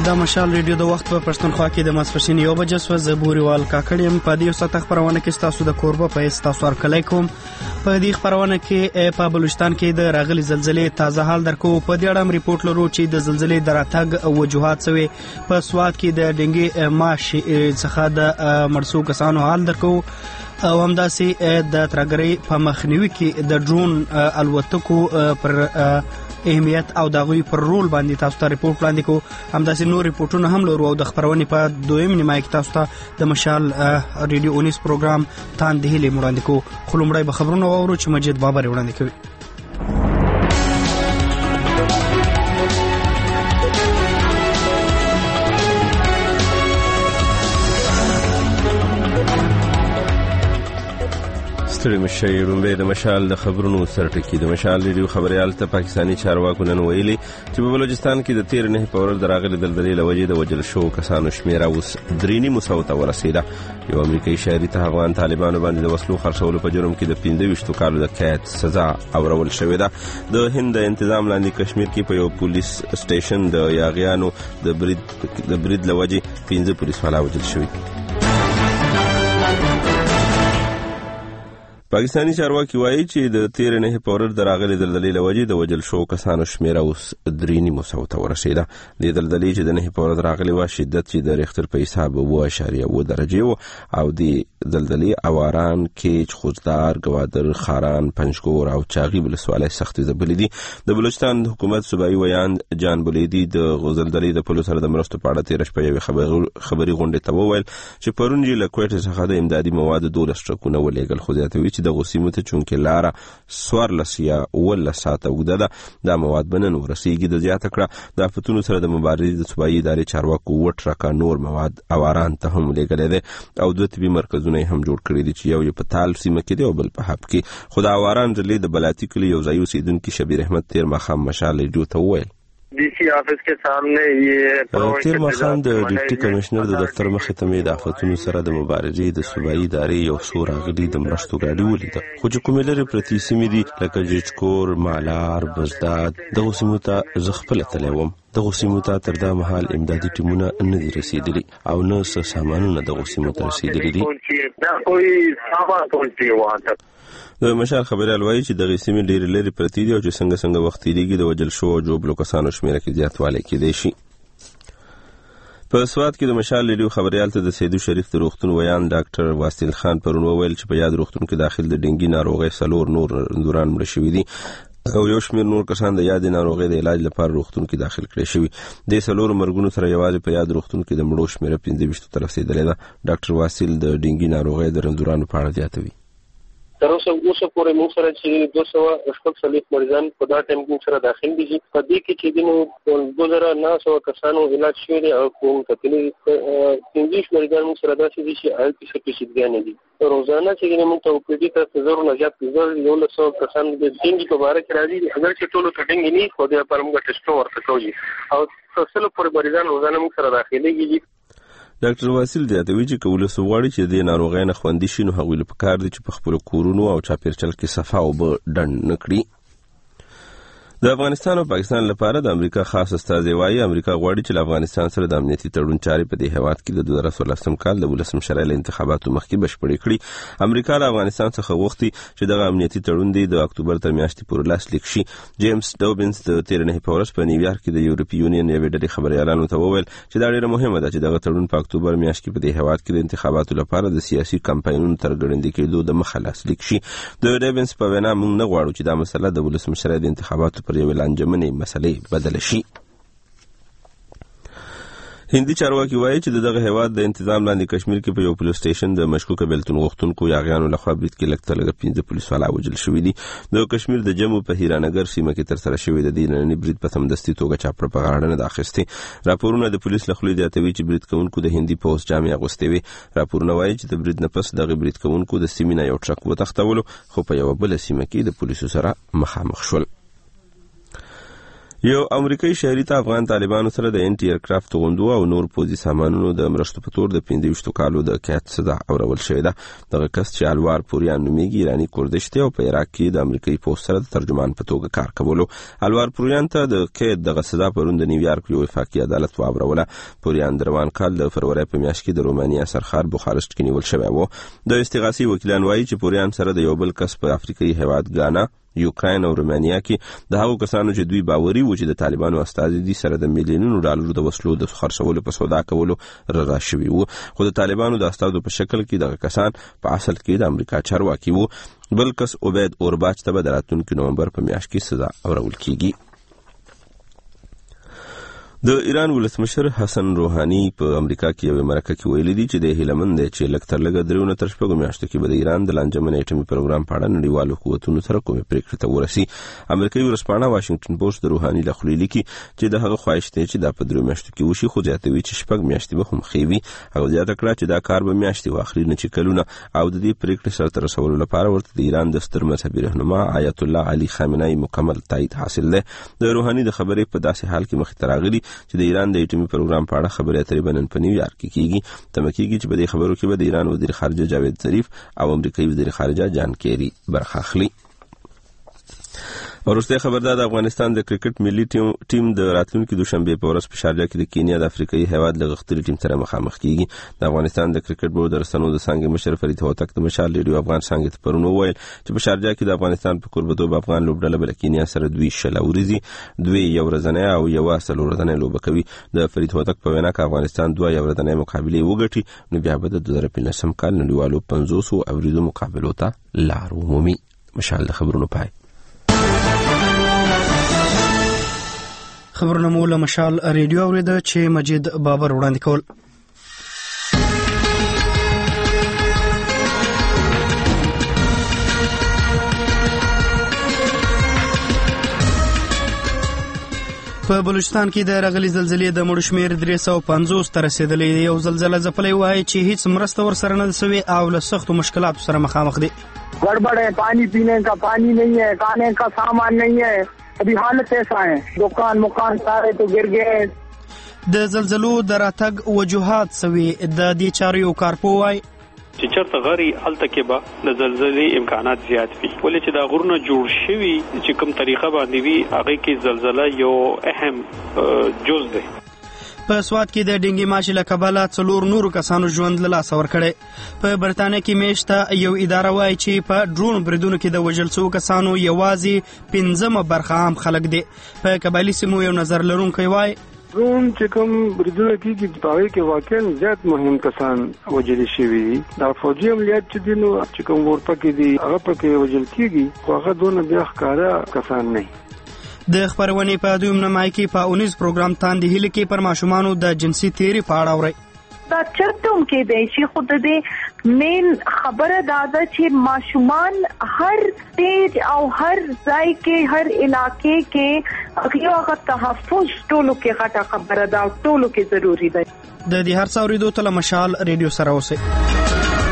دا مشال ریډیو د وخت په پښتونخوا کې د ماسپښین 1 بجې سو زبوريوال کاکړیم په دې ساعت خبرونه کې تاسو د کوربه په تاسو ورکلای کوم په دې خبرونه کې په بلوچستان کې د راغلي زلزلې تازه حال درکو په دې اړه ریپورت لرو چې د زلزلې دراتګ او وجوهات سوي په سواد کې د ډنګي ماش څخه د مرسو کسانو حال درکو او همداسې د ترګري په مخنیوي کې د ډرون الوتکو پر اهمیت او دغوی پر رول باندې تاسو ته ریپورت وړاندې کو همداسې نور ریپورتونه هم لرو او د خبرونې په دویم نیمه کې تاسو ته د مشال ریډیو اونیس پروګرام تاندې هلي وړاندې کو خلومړی به خبرونه واورو چې مجید بابر وړاندې کوي. د مشال د خبرونو سرټکی د مشال ریډیو خبريال ته پاکستانی چارواکو نن ویلي چې په بلوچستان کې د 13 پورې د راغلي دلدلې لوجې د وجل شو کسانو شمیره اوس 3.5 ته ورسیده. یو امریکایي شهري ته افغان طالبانو باندې د وسلو خرڅولو په جرم کې د 25 کالو د قید سزا اورول شوې ده. د هند د انتظام لاندې کشمیر کې په یو پولیس سټیشن د یاغیانو د برید لوجې 15 پولیسوال وژل شوي. پاکستانی چارواکي وایي چې د 13 پورې د راغلي دلدلې لوجې د وجل شو کسانو شمیره اوس 3.5 ته ورسیده. د دلدلې چې د 9 پورې راغلي و شدت چې د ریختر په حساب 2.1 درجه او د دلدلې اواران کې خوزدار گوادر خاران پنجګور او چاغي ولسوالۍ سخت زبلې دي. د بلوچستان حکومت صوبایي ویان جان بولیدي د غزلدلې د پولیسو سره د مرستو په اړه 13 شپې خبري غونډه ته وویل چې پرون جې له کوټه څخه د امدادي مواد 12 ټرکونه ولېګل خو ځاتوي چې د غسیمو ته چونکې لاره سوارلس یا ولا ساعته اوږده ده دا مواد بنن ورسیږي. د زیاته کړه د افتونو سره د مبارزې د صوبایي ادارې چارواکو وټرکا نور مواد اواران ته هم لېږلی دی او 2 طبي مرکزونه هم جوړ کړي دي چې یو په تال سیمه کې دی او بل په حب کې. خو د اواران ضلع د بلاتی کلي یو ځای اوسیدونکي شبیر احمد تیر ماښام مشال ریډیو ته وویل D C office के सामने ये تیر ماښام د ډیپټي کمشنر د دفتر مخې ته مې د افتونو سره د مبارزې د صوبایي ادارې یو څو راغلي د مرستو ګاډي ولیده خو چې کومې لرې پرتې سیمې دي لکه جیچکور مالار بزداد دغو سیمو ته زه خپله تللی وم. دغو سیمو ته تر دا مهال امدادي ټیمونه نه دي رسیدلي او نه څه سامانونه دغو سیمو ته رسیدلي دي. د مشال خبريال وایي چې دغه سیمې ډېرې لرې پرتې دي او چې څنګه وخت تیریږي د وجل شو او جوبلو کسانو شمیره کې زیاتوالی کېدی شي. په سواد کې د مشال ریډیو خبريال ته د سیدو شریف د روغتون ویان ډاکټر واسل خان پرون وویل چې په یاد روغتون کې داخل د ډنګي ناروغۍ 4 نور اندوران مړه شوي دي او یو شمېر نور کسان د یاد ناروغۍ د علاج لپاره روغتون کې داخل کړي شوي. د 4 مرګونو سره یوازې په یاد روغتون کې د مړو شمیره 15 ته رسیدلې ده. ډاکټر واسل د ډنګي ناروغۍ د اندورانو په اړه زیاتوي. تر اوسه پورې موږ سره چې 200 مریضان په دا ټایم کې سره داخل دي په دې کې چې دینو 2900 کسانو علاج شوی دی او کوم کتلې 15 مریضان موږ سره داسې دي چې آل پی سی ګان دي. روزانه چې موږ ته په دې ته زرو نه زیات 100 کسان د ډنګي په اړه کې راځي اگر چې ټول ډنګي نه خو د پر موږ ټیسټ ورته کوي او 100 پورې مریضان روزانه موږ سره داخليږي. ډاکټر واسل زیاتوي چې کولس غواړي چې د ناروغۍ نه خوندي شي نو هغوی له پکار دي چې په خپل کورونو او چاپیرچل کې صفا او ډنډ نکړي. د افغانستان او پاکستان لپاره د امریکا خاص استازی وایي امریکا غواړي چې افغانستان سره د امنیتي تړون چارې په دې هیواد کې د 2013 کال د 12 شرایط انتخاباتو مخکې بشپړې کړي. امریکا له افغانستان څخه غوښتي چې دغه امنیتي تړون د اکتوبر تر میاشتې پورې لاسلیک شي. جیمز ډوبنز د 13 پورس په نیویارک کې د یورپی یونین یوې ډلې خبريالانو ته وویل چې دا ډیره مهمه ده چې دغه تړون په اکتوبر میاشت کې په دې هیواد کې د انتخاباتو لپاره د سیاسي کمپاینونو تر ګړندې کېدو د مخه لاسلیک شي. د ډوبنز په وینا موږ نه غواړو چې دا مسله د 12 شرایط انتخاباتو پر یو لانجمنې مسلې بدل شي. هندي چارواکي وایي چې دغه هیواد د انتظام لاندې کشمیر کې په یو پولیس سټیشن د مشکوکه بیلتون غوښتونکو یاغیانو لخوا برید کې لږ 15 پولیسوال وژل شوي دي. د کشمیر د جمو په هیرانګر سیمه کې تر سره شوی د دیننی برید په سمدستي توګه چاپړه په غاړه نه اخیستي. راپورونه د پولیس له خوا زیاتوي چې برید کوونکو د هندي پولیس جامې اغوستې وي. راپورونه وایي چې د برید نه پس دغه برید کوونکو د سیمې نه یو ټرک وتښتولو خو په یو بل سیمه کې د پولیسو سره مخامخ شول. یو امریکایي شهري ته افغان طالبانو سره د انټي ایرکرافت غوندو او نور پوځي سامانونو د مرستو په تور د 25 کالو د قید سزا اورول شوې ده. دغه کس چې الوار پوریان نومیږي ایرانی کوردش دی او په عراق کې د امریکایي پوځ سره د ترجمان په توګه کار کولو. الوار پوریان ته د قید دغه سزا پرون د نیویارک یو وفاقي عدالت واوروله. پوریان د روان کال د فروری په میاشت کې د رومانیا سرخار بوخارست کې نیول شوی و. د استغاثي وکیلان وایي چې پوریان سره د یو بل کس په افریقایي هیواد غانا، یوکراین او رومانیا کې د هغو کسانو چې دوی باوري و چې د طالبانو استازي دي سره د میلیونونو ډالرو د وسلو د خرڅولو په سودا کولو را شوي وو. خو د طالبانو د استازو په شکل کې دغه کسان په اصل کې د امریکا چارواکي وو. بل کس عبید اورباچ ته به د راتلونکي نومبر په میاشت کې سزا اورول کیږي. د ایران ولسمشر حسن روحاني په امریکا کې یو مرکه کې ویلي دي چې د هیلمند چې لکتر لګ درونه تر شپږو میاشتو کې به د ایران د لانجمن اټومي پروګرام په اړه نړیوالو قوتونو سره کومې پریکړې ته ورسي. امریکایي ورځپاڼه واشنگټن پوسټ د روحاني له خولې لیکي چې د هغه خواهش دی چې دا په 3 میاشتو کې وشي، خو زیاتوي چې 6 میاشتې به هم ښې وي. هغه زیاته کړه چې دا کار به میاشتې واخلي نه چې کلونه، او د دې پریکړې سره رسولو لپاره ورته د ایران د ستر مذهبي رهنما آیت الله علي خامنه‌ای مکمل تایید حاصل دی. د روحاني د خبرې په داسې حال کې مخ ته راغلي چې د ایران د پروګرام په اړه خبرې اترې بنن په نیویارک کې کیږي. تمه کیږي چې په دې خبرو کې به د ایران وزیر خارجه جاوید ظریف او امریکایي وزیر خارجه جان کیری برخه اخلي. ورسته خبردار د افغانستان د کرکټ ملي ټیم د راتلونکي دوشنبه په ورځ په شارجه کې د کینیا د افریقایي هیواد له غښتلي ټیم سره مخامخ کیږي. د افغانستان د کرکټ بورډ د رسنیو د څنګه مشر فرید هوتک د مشال ریډیو افغان څنګه ته پرونو ویل چې په شارجه کې د افغانستان په قربتوب افغان لوبډله بل کینیا سره دوی شلوريزي دوی یو ورځنی او یو اصل ورځنی لوب کوي. د فرید هوتک په وینا کې افغانستان دوه یو ورځنی مقابله وګټي نو بیا به د 2015 کال نړیوالو 500 اوریدو مقابلو ته لار ومومي. مشال د خبرونو پای. خبرونه مو له مشال ریډیو اوریده چې مجید بابر وړاندې کول. په بلوچستان کې د راغلي زلزلې د مړو شمېر 350 ته رسیدلی. یو زلزله ځپلی وایي چې هیڅ مرسته ورسره نه سوې او له سختو مشکلاتو سره مخامخ دي. गड़बड़ है, पानी पीने का पानी नहीं है, खाने का सामान नहीं है, अभी हालत ऐसा है, दुकान मुकान सारे तो गिर गए. د زلزلو د راتګ وجوهات سوي د دې چارې یو کارپو وایي چې چرته غری هلته کې به د زلزلې امکانات زیات وي، ولې چې دا غرونه جوړ شوي چې کوم طریقه باندې وي هغه کې زلزله یو اهم جز دی. په سواد کې د ډینګي ماشي له کبله 4 نورو کسانو ژوند له لاسه ورکړی. په برتانیا کې میشته یو اداره وایي چې په ډرون بریدونو کې د وژل شوو کسانو یوازې 15 برخه عام خلک دي. په قبایلي سیمو یو نظر لرونکی وایي ډرون چې کوم بریدونه کېږي په هغې کې واقعا زیات مهم کسان وژل شوي دي. دا فوجي عملیات چې دي نو چې کوم ورپکې دي هغه پکې وژل کېږي، خو هغه دونه بیا ښکاره کسان نه. د خبرونې په دویم نمای کې په اونیز پروګرام تاندې هیله کې پر ماشومانو د جنسي تیری په اړه اورئ. دا چرته هم کېدای شي، خو د دې مین خبره دا ده چې ماشومان هر سټیج او هر ځای کې هر علاقې کې هغه تحفظ ټولو کې غټه خبره ده او ټولو کې ضروری ده. د دې هر څه اورېدو ته له مشال ریډیو سره اوسئ.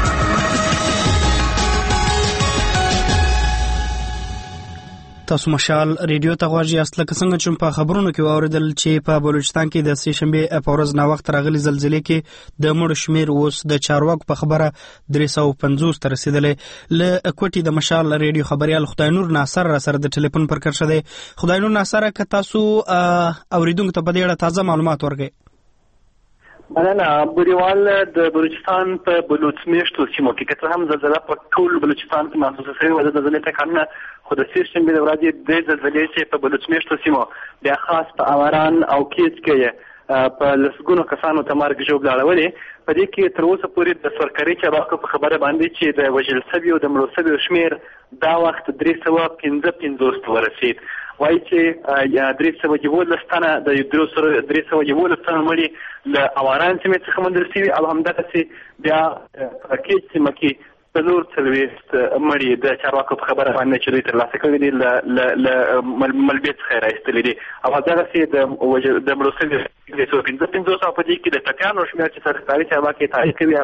تاسو مشال ریډیو ته غواړئ اصله څنګه چې په خبرونو کې واوریدل چې په بلوچستان کې د سې شنبه په ورځ نا وخت راغلي زلزلې کې د مړو شمېر اوس د چارواکو په خبره 350 ته رسیدلې. له کوټې د مشال ریډیو خبريال خدای نور ناصر را سره د ټلیفون پر کرشه دی. خدای نور ناصر که تاسو اوریدونکو ته په دې اړه تازه معلومات ورکړئ. مننه. بریوال د بلوچستان په بلوچ میشتو سیمو کې کته هم زلزله په ټول بلوچستان کې محسوسه شوې و. د زلزلې ټکانونه خو د سې شنبې د ورځې د زلزلې چې په بلوچ میشتو سیمو بیا خاص په اوران او کیچ کې په لسګونو کسانو ته مرګ ژوبله اړولې. په دې کې تر اوسه پورې د سرکاري چارواکو په خبره باندې چې د وژل شویو د مړو شویو شمېر دا وخت 315 ته ورسید. وایي چې 311 تنه د 311 تنه مړي له اوران سیمې څخه موندل شوي او همدغسې بیا په کیچ سیمه کې 440 مړي د چارواکو په خبره باندې چې دوی ترلاسه کړي دي له ملبې څخه یې راایستلي دي. او همدغسې د مړو شویو 315 او په دې کې د ټپیانو شمېر چې سرکاري چارواکي تایید کوي هغه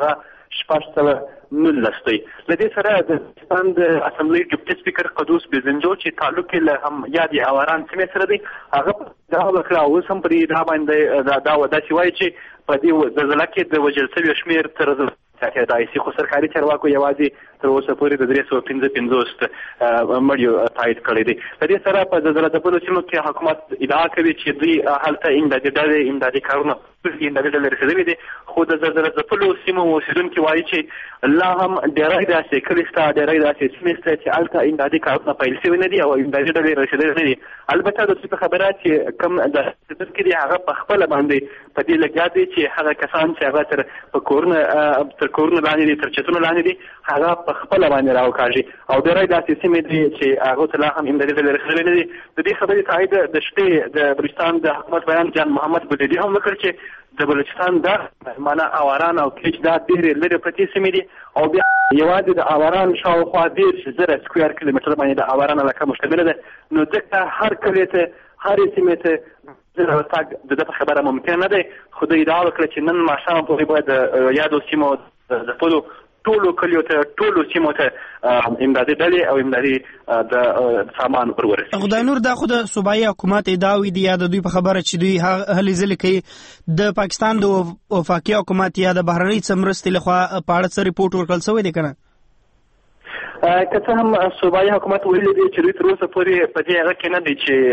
1619 دی. لدې سره د پاکستان د اسمبلی ډیپټي سپیکر قدوس بیزنجو چې تعلق له هم یادي اواران سیمې سره دی هغه دا وکړه او سم پرې دا باندې دا وداسي وایي چې په دې زلزلې کې د وژل شویو شمیر تر دایسي خو سرکاري چارواکو یوازې تر اوسه پورې د 355 مړیو تایید کړی دی. د دې سره په زلزلې د بلو سیمو کې حکومت ادعا کوي چې دوی هلته امدادي کارونه رسېدلي دي خو د زلزلې د بلو سیمو اوسېدونکي وایي چې لا هم ډېری داسې کلي شته ډېری داسې سیمې شته چې هلته امدادي کارونه پیل شوي نه دي او امدادي ډلې رسېدلي نه دي. البته د څه خبره چې کوم د رسېدونکي دي هغه په خپله باندې په دې لګیا دي چې هغه کسان چې هغه تر کورونه لاندې دي تر چتونو لاندې دي هغه په خپله باندې راوکاږي او ډېری داسې سیمې دي چې هغو ته لا هم امدادي ډلې رسېدلي نه دي. د دې خبرې تایید د شپې د بلوچستان د حکومت بیان جان محمد بودیدي هم وکړ چې د بلوچستان دا معنا اواران او کیچ دا ډېرې لرې پرتې سیمې دي او بیا یوازې د اواران شاوخوا 10,000 سکویر کیلومتر باندې د اواران علاقه مشتمله ده. نو ځکه هر کلي ته هرې سیمې ته راتګ د ده خبره ممکن نه دی. خو دوی ادعا وکړه چې نن ماښام پورې باید د یادو سیمو د خپلو ټولو کلیو ته ټولو سیمو ته امدادي ډلې او امدادي د سامان ورورسي. خدای نور دا خو د صوبایي حکومت ادعاوې دي یا د دوی په خبره چې دوی هلې ځلې کوي د پاکستان د وفاقي حکومت یا د بهرنۍ څه مرستې لخوا په اړه څه رپورټ ورکړل شوی دی که نه؟ که څه هم صوبایي حکومت ویلي دی چې دوی تر اوسه پورې په دې هغه کې نه دی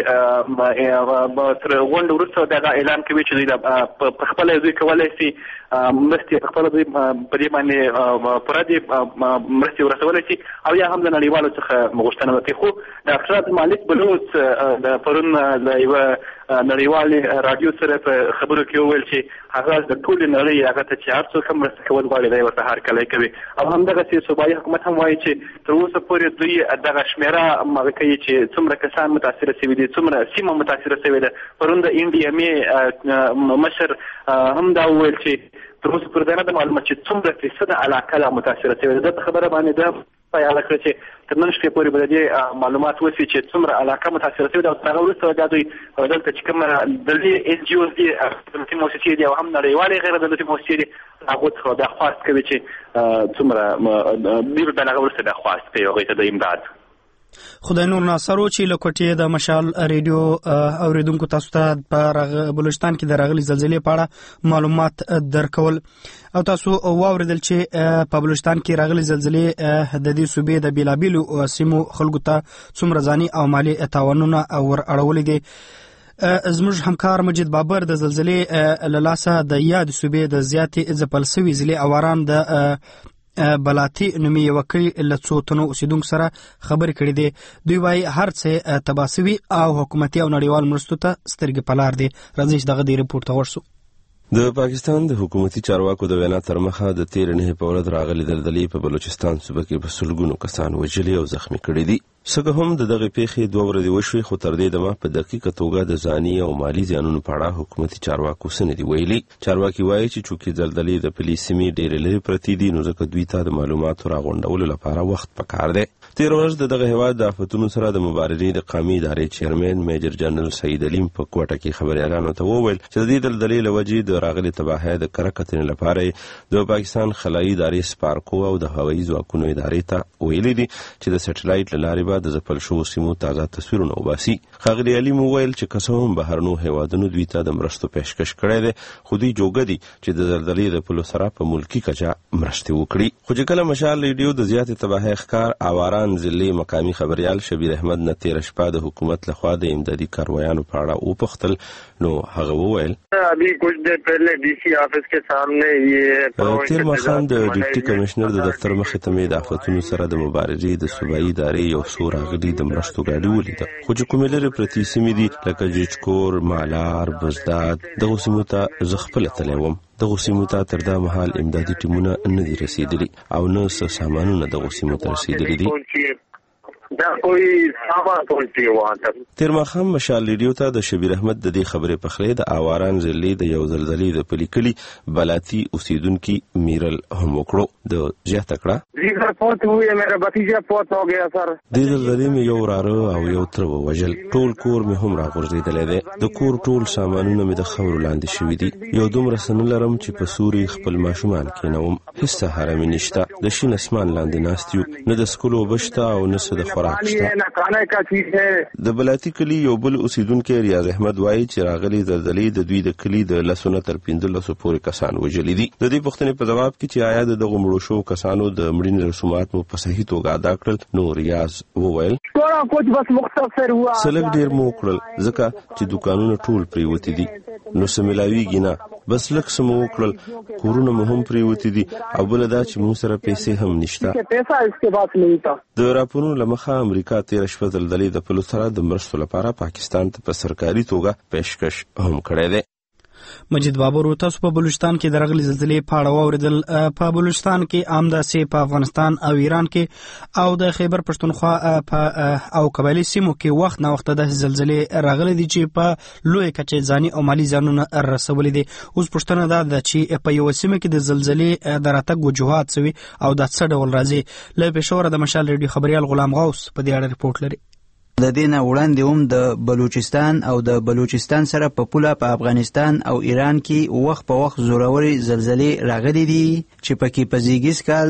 چې تر غونډې وروسته دغه اعلان کوي چې دوی په خپله دوی کولی شي مرستې په خپله دوی په دې باندې پوره دي مرستې ورسولی شي او یا هم د نړیوالو څخه غوښتنه وکړي. خو ډاکټر عبدالمالک بلوچ د پرون له یوه نړیوالې راډیو سره په خبرو کې وویل چې هغه د ټولې نړۍ هغه ته چې هر څوک هم مرسته کول غواړي دی ورته هرکلی کوي او همدغسې صوبایي حکومت هم وایي چې تر اوسه پورې دوی دغه شمېره مغه کوي چې څومره کسان متاثره شوي دي څومره سیمه متاثره شوې ده. پرون د NDMA مشر هم دا وویل چې تر اوسه پورې دا نه ده معلومه چې څومره فیصده علاقه لا متاثره شوې ده. د خبره باندې ده پیاله کړه چې تر نن شپې پورې به د دې معلومات وشي چې څومره علاقه متاثره شوې ده او تر هغه وروسته دا دوی دلته چې کوم دلې NGOs دي دولتي مؤسسې دي او هم نړیوالې غیر دولتي مؤسسې دي هغو څخه دا خواست کوي چې څومره دوی به د هغه وروسته دا خواست کوي هغوی ته د امداد. خدای نور ناصر چې له کوټې د مشال ریډیو اوریدونکو تاسو ته په بلوچستان کې د راغلي زلزلې په اړه معلومات درکول او تاسو واوریدل چې په بلوچستان کې راغلي زلزلې د دې صوبې د بیلابیلو سیمو خلکو ته څومره ځاني او مالي تاوانونه ور اړولي دي. زموږ همکار مجید بابر د زلزلې له لاسه د یاد صوبې د زیاتې ځپل شوي ضلع اواران د بلاتی نومي یو کلی له څو تنو اوسیدونکو سره خبرې کړې دي. دوی وايي هر څه تباه شوي او حکومتي او نړیوال مرستو ته سترګې په لار دي. راځئ چې دغه دې رپورټ ته ورسو. د پاکستان د حکومتي چارواکو د وینا تر مخه د 13 په ورځ راغلي زلزلې په بلوچستان صوبه کې په سلګونو کسان وژلي او زخمي کړي دي. څنګه هم د دغه پیښې 2 ورځې وشوي خو تر دې دمه په دقیقه توګه د ځاني او مالی زیانونو په اړه حکومتي چارواکو څه نه دي ویلي. چارواکي وایي چې چونکې زلزلې د فلسطیني ډېرې لرې پرتې دي نو ځکه دوی ته د معلوماتو راغونډولو لپاره وخت پکار دی. 13 ورځ دغه هیواد د آفتونو سره د مبارزې د قومي ادارې چیرمن میجر جنرال سعید علیم په کوټه کې خبريالانو ته وویل چې د دې زلزلې له وجې د راغلي تباهۍ د کړکتنې لپاره د پاکستان خلایي ادارې سپارکو او د هوایي ځواکونو ادارې ته ویلي دي چې د سټلایټ له لارې به د ځپل شوو سیمو تازه تصویرونه وباسي. ښاغلي علیم وویل چې که څه هم بهرنیو هیوادونو دوی ته د مرستو پیشکش کړی دی خو دوی جوګه دي چې د زلزلې د پلو سره په ملکي کچه مرستې وکړي. خو چې کله مشال ریډیو د زیاتې تباهۍ ښکار اواران ضلع مقامي خبريال شبیر احمد نه تیر شپه د حکومت لخوا د امدادي کاروایانو په اړه وپوښتل نو هغه وویل ابھی کچھ دیر پہلے ڈی سی آفس کے سامنے یہ تیر مخان د ډیپټي کمشنر د دفتر مخې ته مې د آفتونو سره د مبارزې د صوبایي ادارې یو څو راغلي د مرستو ګاډي ولیده خو چې کومې لرې پرتې سیمې دي لکه جیچکور مالار بزداد دغو سیمو ته زه خپله تللی وم. دغو سیمو ته تر دا مهال امدادي ټیمونه نه دي رسېدلي او نه څه سامانونه دغو سیمو ته رسېدلي دي. دا मेरा कोई सामान पहुंच गया वहाँ तक. تیر ماښام مشال ریډیو ته د شبیر احمد د دې خبرې پخلی د آواران ضلع د یو زلزلې د پلي کلي بلاتی اوسیدونکي میرل هم وکړو د زیاته کړه جی سر فوت ہوئی ہے میرا بھتیجا فوت ہو گیا سر. د زلزلې مې یو وراره او یو تره ووژل ټول کور مې هم راغورځېدلی دی د کور ټول سامانونه مې د خاورو لاندې شوي دي یو دومره څه نه لرم چې په سوري خپل ماشومان کېنوم هېڅ سهاره مې نشته د شین اسمان لاندې ناست یو نه د څښلو اوبه شته او نه څه د خوراک شته. د بلاتی کلي یو بل اوسیدونکی ریاض احمد وایي چې راغلي زلزلې د دوی د کلي د 10 تر 15 پورې کسان وژلي دي. د دې پوښتنې په ځواب کې چې آیا د دغو مړو شوو کسانو د مړینې رسومات مو په صحیح توګه ادا کړل نو ریاض وویل سلګ ډېر مو وکړل ځکه چې دوکانونه ټول پریوتي دي نو څه ملاویږي نه بس لږ څه مو وکړل کورونه مو هم پریوتي دي او بله دا چې موږ سره پیسې هم نشته. د راپورونو له مخه امریکا تېره شپه زلزلې د پلو سره د مرستو لپاره پاکستان ته په سرکاري توګه پیشکش هم کړی دی. مجید بابر تاسو په بلوچستان کې د رغلې زلزلې په اړه واوریدل. په بلوچستان کې همداسې په افغانستان او ایران کې او د خیبر پښتونخوا او قبایلي سیمو کې وخت نه وخت د زلزلې راغلي دي چې په لوی کچې ځاني او مالی زیانونه رسولي دي. اوس پوښتنه ده چې په یو سیمه کې د زلزلې د راتګ وجوهات سوي او د څه ډول راځي. له پېښور د مشال ریډیو خبريال غلام غوث په دې اړه ریپورت لري. د دې نه وړاندې هم د بلوچستان او د بلوچستان سره په پوله په افغانستان او ایران کې وخت په وخت زوروري زلزلې راغلي دي چې پکې په زیږیز کال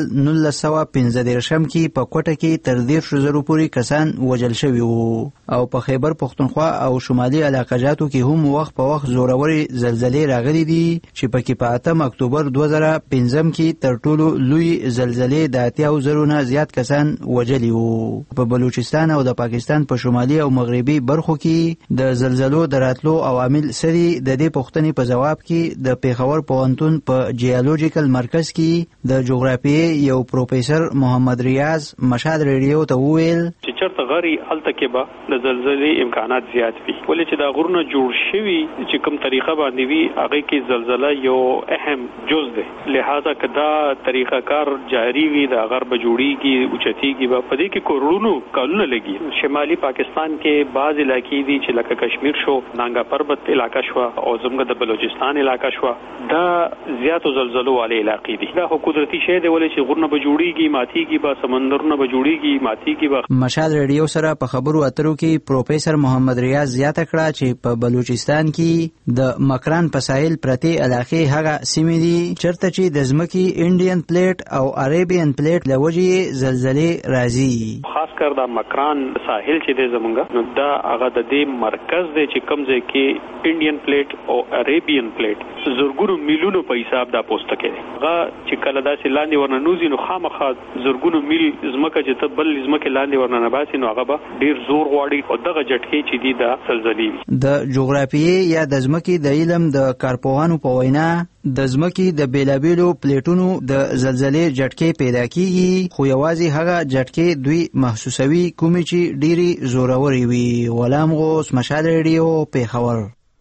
1915 کې په کوټه کې تر 10,000 پورې کسان وژل شوي وو او په خیبر پښتونخوا او شمالي علاقاجاتو کې هم وخت په وخت زوروري زلزلې راغلي دي چې پکې په 8 اکتوبر 2015 کې تر ټولو لوی زلزلې د 80,000 نه زیات کسان وژلي وو. په بلوچستان او د پاکستان په شمالي او مغربي برخو کې د زلزلو د راتلو عوامل سری د دې پوښتنې په جواب کې د پیښور پوهنتون په جیولوژیکل مرکز کې د جغرافیې یو پروفیسور محمد ریاض مشهد ریډیو ته وویل چې چرته غری الته کې به د زلزلې امکانات زیات وي ولې چې دا غرونه جوړ شوي چې کوم طریقه باندې وي هغه کې زلزلہ یو اهم جز ده لہذا کدا طریقہ کار جاری وي د غرب جوړیږي اوچتیږي په دې کې کورونو کالونه لګي. شمالي پاکستان کې بعض علاقې دي چې لکه کشمیر شو نانګا پربت علاقہ شو او زموږ د بلوچستان علاقہ شو دا زیاتو زلزلو والے علاقې دي. دا قدرتي شی دی ولې چې غرونه به جوړیږي ماتیږي به سمندرونه به جوړیږي ماتیږي به. مشال ریډیو سره په خبرو اترو کې پروفیسور محمد ریاض زیاته کړه چې په بلوچستان کې د مکران په ساحل پرتې علاقې هغه سیمې دي چرته چې د ځمکې انډین پلیټ او عربین پلیټ له وجې زلزلې راځي. خاص کر دا مکران ساحل چې دی زمونږ نو دا هغه د دې مرکز دی چې کوم ځای کې انډین پلیټ او عربین پلیټ زرګونو میلونو په حساب دا پوسټ کوي. هغه چې کله داسې لاندې ورننوزي نو خامخا زرګونو میل ځمکه چې ته بل ځمکه لاندې ورننباسي نو هغه به ډیر زور غواړي او دغه جټکې چې دی دا زلزلې وي. د جغرافیې یا د ځمکې د علم د کارپوهانو په وینا د ځمکې د بیلابیلو پلیټونو د زلزلې جټکې پیدا کیږي خو یوازې هغه جټکې دوی محسوسوي کومې چې ډیری زوروري وي. غلام غوث مشال ریډیو پیښور.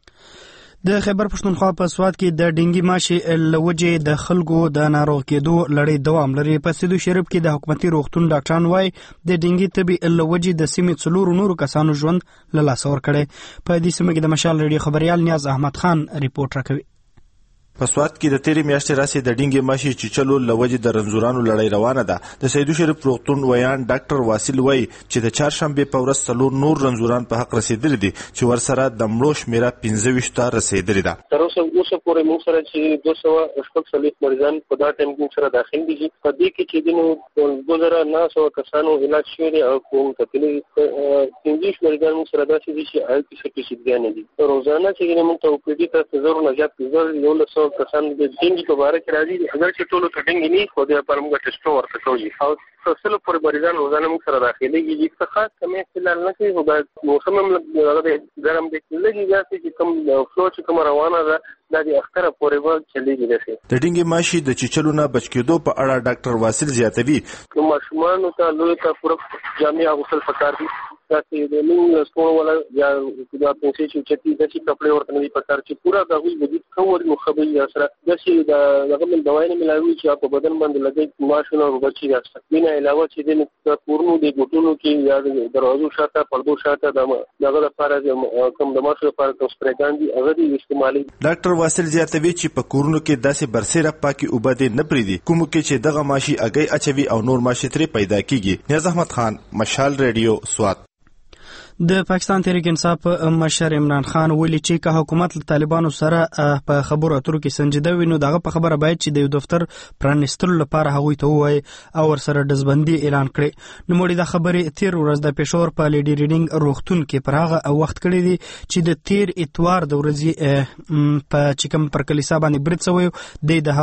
د خیبر پښتونخوا په سواد کې د ډینګي ماشي لوجې د خلکو د ناروغ کېدو لړۍ دوام لري. په سیدو شریف کې د حکومتي روغتون ډاکټران وایي د ډینګي طبي لوجې د سیمې 4 نورو کسانو ژوند له لاسه ورکړی. په دې سیمه کې د مشال ریډیو خبريال نیاز احمد خان ریپورت راکوي. په سواد کې د تیرې میاشتې راسي د ډینګي ماشي چیچلو لوجې د رنځورانو لړۍ روانه ده. د سیدو شریف روغتون ویان ډاکټر واصل وایي چې د چهارشنبه په ورځ 4 نور رنځوران په حق رسیدلي دي چې ورسره د مړو شمیره 25 ته رسیدلي ده. تر اوسه پورې موږ سره چې 240 مریضان په دا ټایم کې سره داخل دي. په دې کې چې دینو 2900 کسانو علاج شوی دی او کوم تکلی 15 مریضان موږ سره داسې دي چې آی پی سی پی سیدګان دي. روزانه چې موږ ته او پی ډی ته 1000 نه زیات 100 کسان د ډینګي په باره کې راځي. اگر چې ټولو ته ډینګي نه خو د پر موږ ټیسټ ورته کوي او څلور پر مریضان روزانه موږ سره داخليږي. څه خاص کمې فلال نه کوي خو د موسم هغه ګرم دی لګي ځکه چې کوم فلو چې کوم روانه ده د اختره پورې ول چلیږي دغه. د ډینګي ماشي د چیچلو نه بچ کېدو په اړه ډاکټر واصل زیاتوي. ماشومان ته لوی ته پوره جامع غسل پکار دي تاسو د موږ سپور ولا یا د پوسې چې د چې کپڑے ورته نه پکار چې پورا د غوي وجود کور نو خبري سره د چې د غمل دوايي ملاوي چې په بدن باندې لګي ماشونه او بچي راځي بنا علاوه چې د پورنو د ګټونو کې یا د دروازو شاته پردو شاته دغه لپاره کوم د ماشو لپاره کوم سپریګان دي هغه دي استعمالي. ډاکټر واصل زیاتوي چې په کورونو کې داسې برسره پاکي وبد نه پریدي کوم کې چې دغه ماشي اگې اچوي او نور ماشي ترې پیدا کیږي. نیاز احمد خان، مشال ریډیو، سوات. د پاکستان تحریک انصاف مشر عمران خان ویلي چې که حکومت له طالبانو سره په خبرو اترو کې سنجیده وي نو دغه په خبره باید چې د یو دفتر پرانیستلو لپاره هغوی ته ووایي او ورسره ډزبندي اعلان کړي. نوموړي د خبرې تیر ورځ د پېښور په لیډي ریډینګ روغتون کې پر هغه وخت کړی دی چې د تیر اتوار د ورځې په چې کوم پر کلیسا باندې برید شوی د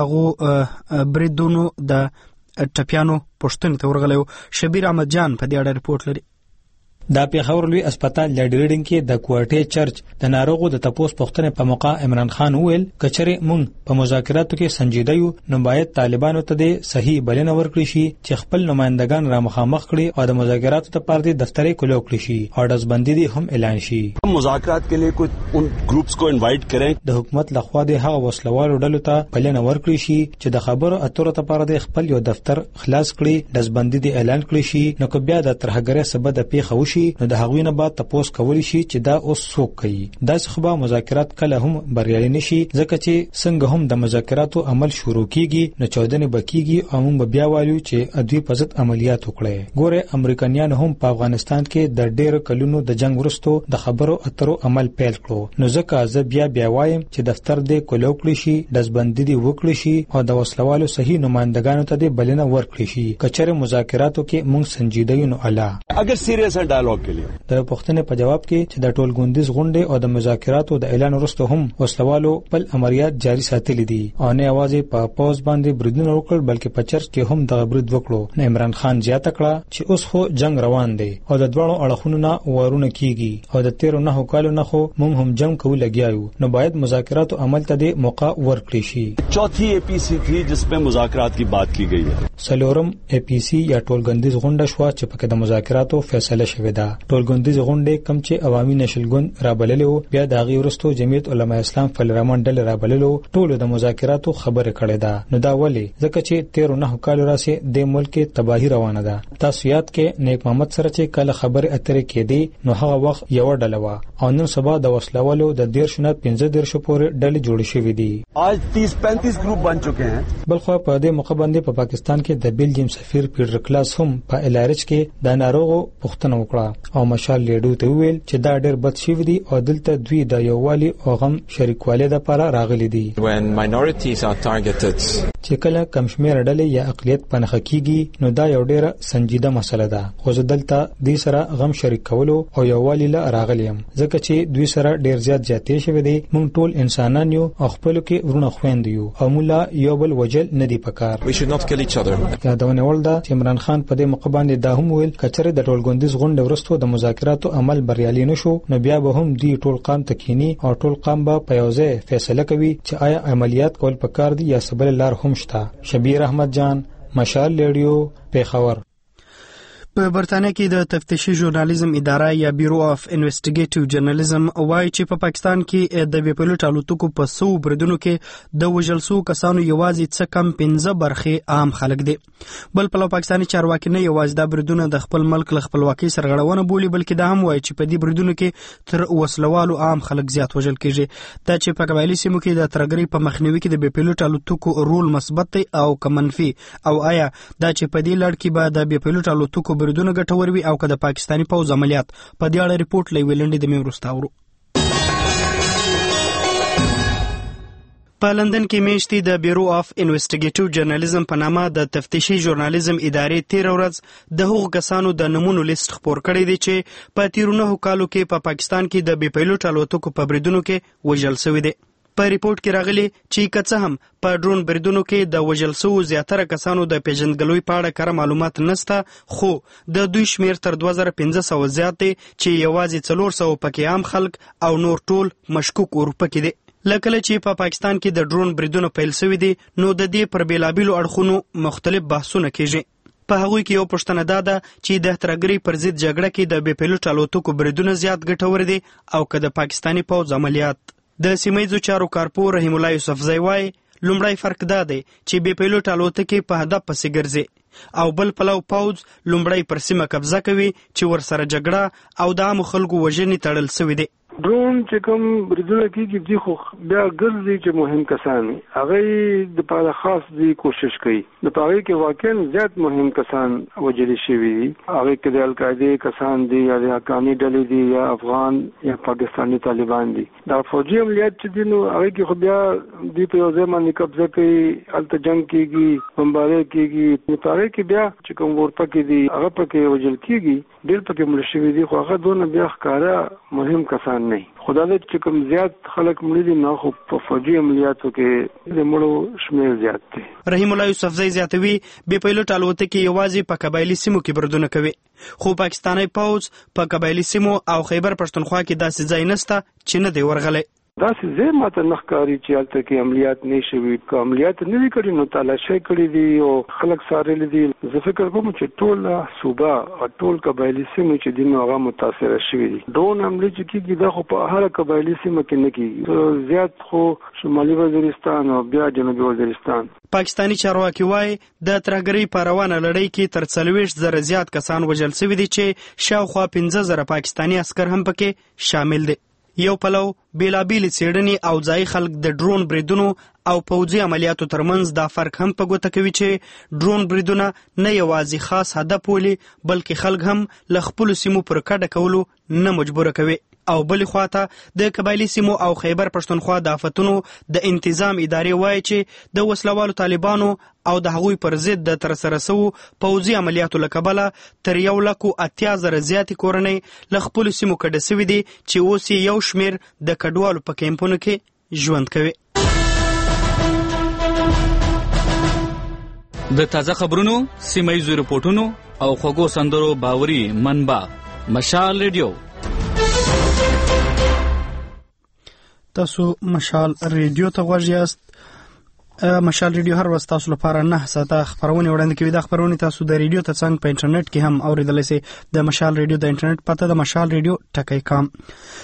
هغو بریدونو د ټپیانو پښتون ته ورغلی. شبیر احمد جان په دې اړه رپورټ لري. دا پیښور لوی اسپیټال لیډي ریډینګ کې د کوارټي چرچ د ناروغو د تپوس پوښتنې په موقع عمران خان وویل کچره مونږ په مذاکراتو کې سنجیده یو نو باید طالبانو ته د صحیح بلنه ورکړي شي چې خپل نمائندگان را مخامخ کړي او د مذاکراتو لپاره د دفترې کولو کړي شي او دزبندي دي هم اعلان شي. مذاکرات के लिए कुछ उन ग्रुप्स को इनवाइट करें. د حکومت لخوا د هغه وسلوالو ډلو ته بلنه ورکړي شي چې د خبرو اترو لپاره د خپل یو دفتر خلاص کړي دزبندي دي اعلان کړي شي نو کو بیا د ترهګره سبب د پیښه وشي نو د هغوی نه بعد تاسو کولی شي چې دا اوس څوک کوي. دا څه به مذاکرات کله هم بریالي نشي ځکه چې څنګه هم د مذاکراتو عمل شروع کیږي نو چودنه بکیږي او موږ بیا وایو چې ادوی په ضد عملیات وکړي. ګوره امریکایان هم په افغانستان کې د ډېر کلونو د جنگ وروسته د خبرو اترو عمل پیل کړو نو ځکه زه بیا وایم چې دفتر دې کولو کړی شي دزبندي دې وکړي شي او د وسلوالو صحیح نمائندګانو ته دې بلنه ورکړي شي. کچره مذاکراتو کې موږ سنجیده یو نو الله اگر سیریس ہے ډایالوګ کې د پښتنې په جواب کې چې د ټولګوندیز غونډې او د مذاکراتو د اعلان وروسته هم وسلوالو بل عملیات جاری ساتلي دي او نه یوازې په پوز باندې بریدونه وکړ بلکې په چرچ کې هم د برید وکړو. نه عمران خان زیاته کړه چې اوس خو جنگ روان دی او د دوړو اړخونو نه ورونه کیږي او د 13 کالو نه خو موږ هم جنگ کوو لګیایو نو باید مذاکراتو عمل ته د موقع ورکړي شي. چوتھی APC تھی جس په مذاکرات کی بات کی گئی ہے. سلورم APC یا ټولګوندیز غونډه شو چې په د مذاکراتو فیصله شوې ده. ټولګوندیز غونډه کم چې عوامي نشلګون را بللو بیا د هغې وروسته جمعیت علما اسلام فلرمان ډلې را بللو ټولو د مذاکراتو خبره کړې ده. نو دا ولې ځکه چې 13 کالو راسې د ملک تباہی روانه ده. تاسو یاد کې نیک محمد سره چې کله خبره اترې کېدی نو هغه وخت یو ډله و او نن سبا د وسلوالو د 13 نه 15 پورې ډلې جوړې شوې دي. آج 30-35 ګروپ بن چکے ہیں. بلخو په دې موقع باندې په پاکستان کې د بیلجیم سفیر پیټر کلاس هم په الارچ کې د ناروغو پوښتنه وکړه او مشال لیډو ته ویل چې دا ډېر بد شوی دی او دلته دوی د یووالي او غم شریکوالي لپاره راغلي دي. When minorities are targeted چې کله کم شمېر ډلې یا اقلیت پنهخ کیږي نو دا یو ډېر سنجیده مسله ده. خو زه دلته دې سره غم شریک کولو او یووالي لا راغلیم ځکه چې دوی سره ډېر زیات جاتې شوی دی. موږ ټول انسانان یو او خپل کې ورونه خويند یو او مولا یو بل وجل نه دی پکار. We should not kill each other. یادونه ولدا چې عمران خان په دې موقع باندې دا هم ویل کچره د ټولګوندیز غونډې وروسته د مذاکراتو عمل بریالي نشو نو بیا به هم دی ټول قام تکینی او ټول قام به په یوځای فیصله کوي چې آیا عملیات کول پکار دي یا سبل لار هم شته. شبیر احمد جان، مشال ریډیو، پیښور. په برتانیې کې د تفتیشي ژورنالیزم اداره یا بیورو اف انویسټیګیټیو جرنالیزم وایي چې په پاکستان کې د بې پیلوټ الوتکو په 100 بریدونو کې د وژل شوو کسانو یوازې څه کم 15 برخې عام خلک دي. بل پلو پاکستاني چارواکي نه یوازې د بریدونو د خپل ملک له خپلواکۍ سرغړونه بولي بلکې دا هم وایي چې په دې بریدونو کې تر وسلوالو عام خلک زیات وژل کیږي. دا چې په قبایلي سیمو کې د ترګرۍ په مخنیوي کې د بې پیلوټ الوتکو رول مثبت دی او که منفي او آیا دا چې په دې لړ کې به د بې پیلوټ الوتکو بریدونه ګټور وي او که د پاکستاني پوځ عملیات په دې اړه ریپورت لوي لنډي د میورستا ورو. په لندن کې میشتي د بیورو اف انویسټیګیټیو جرنالیزم په نامه د تفتیشي ژورنالیزم ادارې 13 ورځ د هغو کسانو د نمونو لیست خپور کړی دی چې په 13 کالو کې په پاکستان کې د بې پیلوټ الوتکو په بریدونو کې وژل شوي دي. په ریپورت کې راغلي چې که څه هم په ډرون بریدونو کې د وژل شوو زیاتره کسانو د پیژندګلوۍ په اړه کره معلومات نشته خو د دوی شمیر تر 2500 زیات دی چې یوازې 400 پکې عام خلک او نور ټول مشکوک اروپا کې دي. لکه چې په پاکستان کې د ډرون بریدونو پیل شوي دي نو د دې پر بیلابیلو اړخونو مختلف بحثونه کیږي. په هغوی کې یو پوښتنه دا ده چې د ترهګرۍ پر ضد جګړه کې د بې پیلوټ الوتکو بریدونه زیات ګټور دي او که د پاکستاني پوځ عملیات. د سیمهییزو چارو کارپور رحیم الله یوسفزی وایي لومړی فرق دا دی چې بې پیلوټ الوتکې په هدف پسې ګرځي او بل پلو پوځ لومړی پر سیمه قبضه کوي چې ورسره جګړه او د عامو خلکو وژنې تړل سوي دي. ډرون چې کوم بریدونه کېږي دي خو بیا ګرځي چې مهم کسان هغه د پاره خاص دی کوشش کوي د پاره کې واقعا زیات مهم کسان وجل شوي دي هغه کې د القاعده کسان دي یا د حقانی ډلې دي یا افغان یا پاکستانی طالبان دي. دا فوجي عملیات چې دي نو هغه کې خو بیا د په یو ځای باندې قبضه کوي الته جنگ کېږي بمباري کېږي په پاره کې بیا چې کوم ورته کې دي هغه پکې وجل کېږي ډېر پکې مړ شوي دي خو هغه دونه بیا ښکارا مهم کسان نه خدا دې چې کوم زیات خلک مړي دي نه خو په فوجي عملیاتو کې د مړو شمېر زیات دی. رحیم الله یوسفزی زیاتوي بې پیلوټ الوتکې یوازې په قبایلي سیمو کې بریدونه کوي خو پاکستاني پوځ په قبایلي سیمو او خیبر پښتونخوا کې داسې ځای نشته چې نه دی ورغلی. داسې ځای ماته نه ښکاري چې هلته کې عملیات نه شوي که عملیات نه وي کړي نو تالاشۍ کړي دي او خلک څارلي دي. زه فکر کوم چې ټول صوبه او ټول قبایلي سیمې چې دي نو هغه متاثره شوي دي. ډرون حملې چې کېږي دا خو په هره قبایلي سیمه کې نه کېږي زیات خو شمالي وزیرستان او بیا جنوبي وزیرستان. پاکستانی چارواکي وایي د ترهګرۍ په روانه لړۍ کې تر 40,000 زیات کسان وژل شوي دي چې شاوخوا 15,000 پاکستانی عسکر هم پکې شامل دي. یو پلو بیلابیلې څېړنې او ځایي خلک د ډرون بریدونو او پوځي عملیاتو ترمنځ دا فرق هم په ګوته کوي چې ډرون بریدونه نه یوازې خاص هدف ولي بلکې خلک هم له خپلو سیمو پر کډه کولو نه مجبوره کوي. او بلې خواته د قبایلي سیمو او خیبر پښتونخوا د آفتونو د انتظام ادارې وایي چې د وسلوالو طالبانو او د هغوی پر ضد د ترسره سوو پوځي عملیاتو له کبله تر 180,000 زیاتې کورنۍ له خپلو سیمو کډه سوي دي چې اوس یې یو شمېر د کډوالو په کیمپونو کې ژوند کوي. د تازه خبرونو سیمهییزو رپورټونو او خوږو سندرو باوري منبع مشال ریډیو. تاسو مشال ریډیو ته غوږ یاست. مشال ریډیو هر ورځ تاسو لپاره 9 ساعته خبرونه وړاندې کوي. د خبرونه تاسو د ریډیو ترڅنګ په انټرنیټ کې هم اوریدلای شئ. د مشال ریډیو د انټرنیټ پته د مشال ریډیو .com.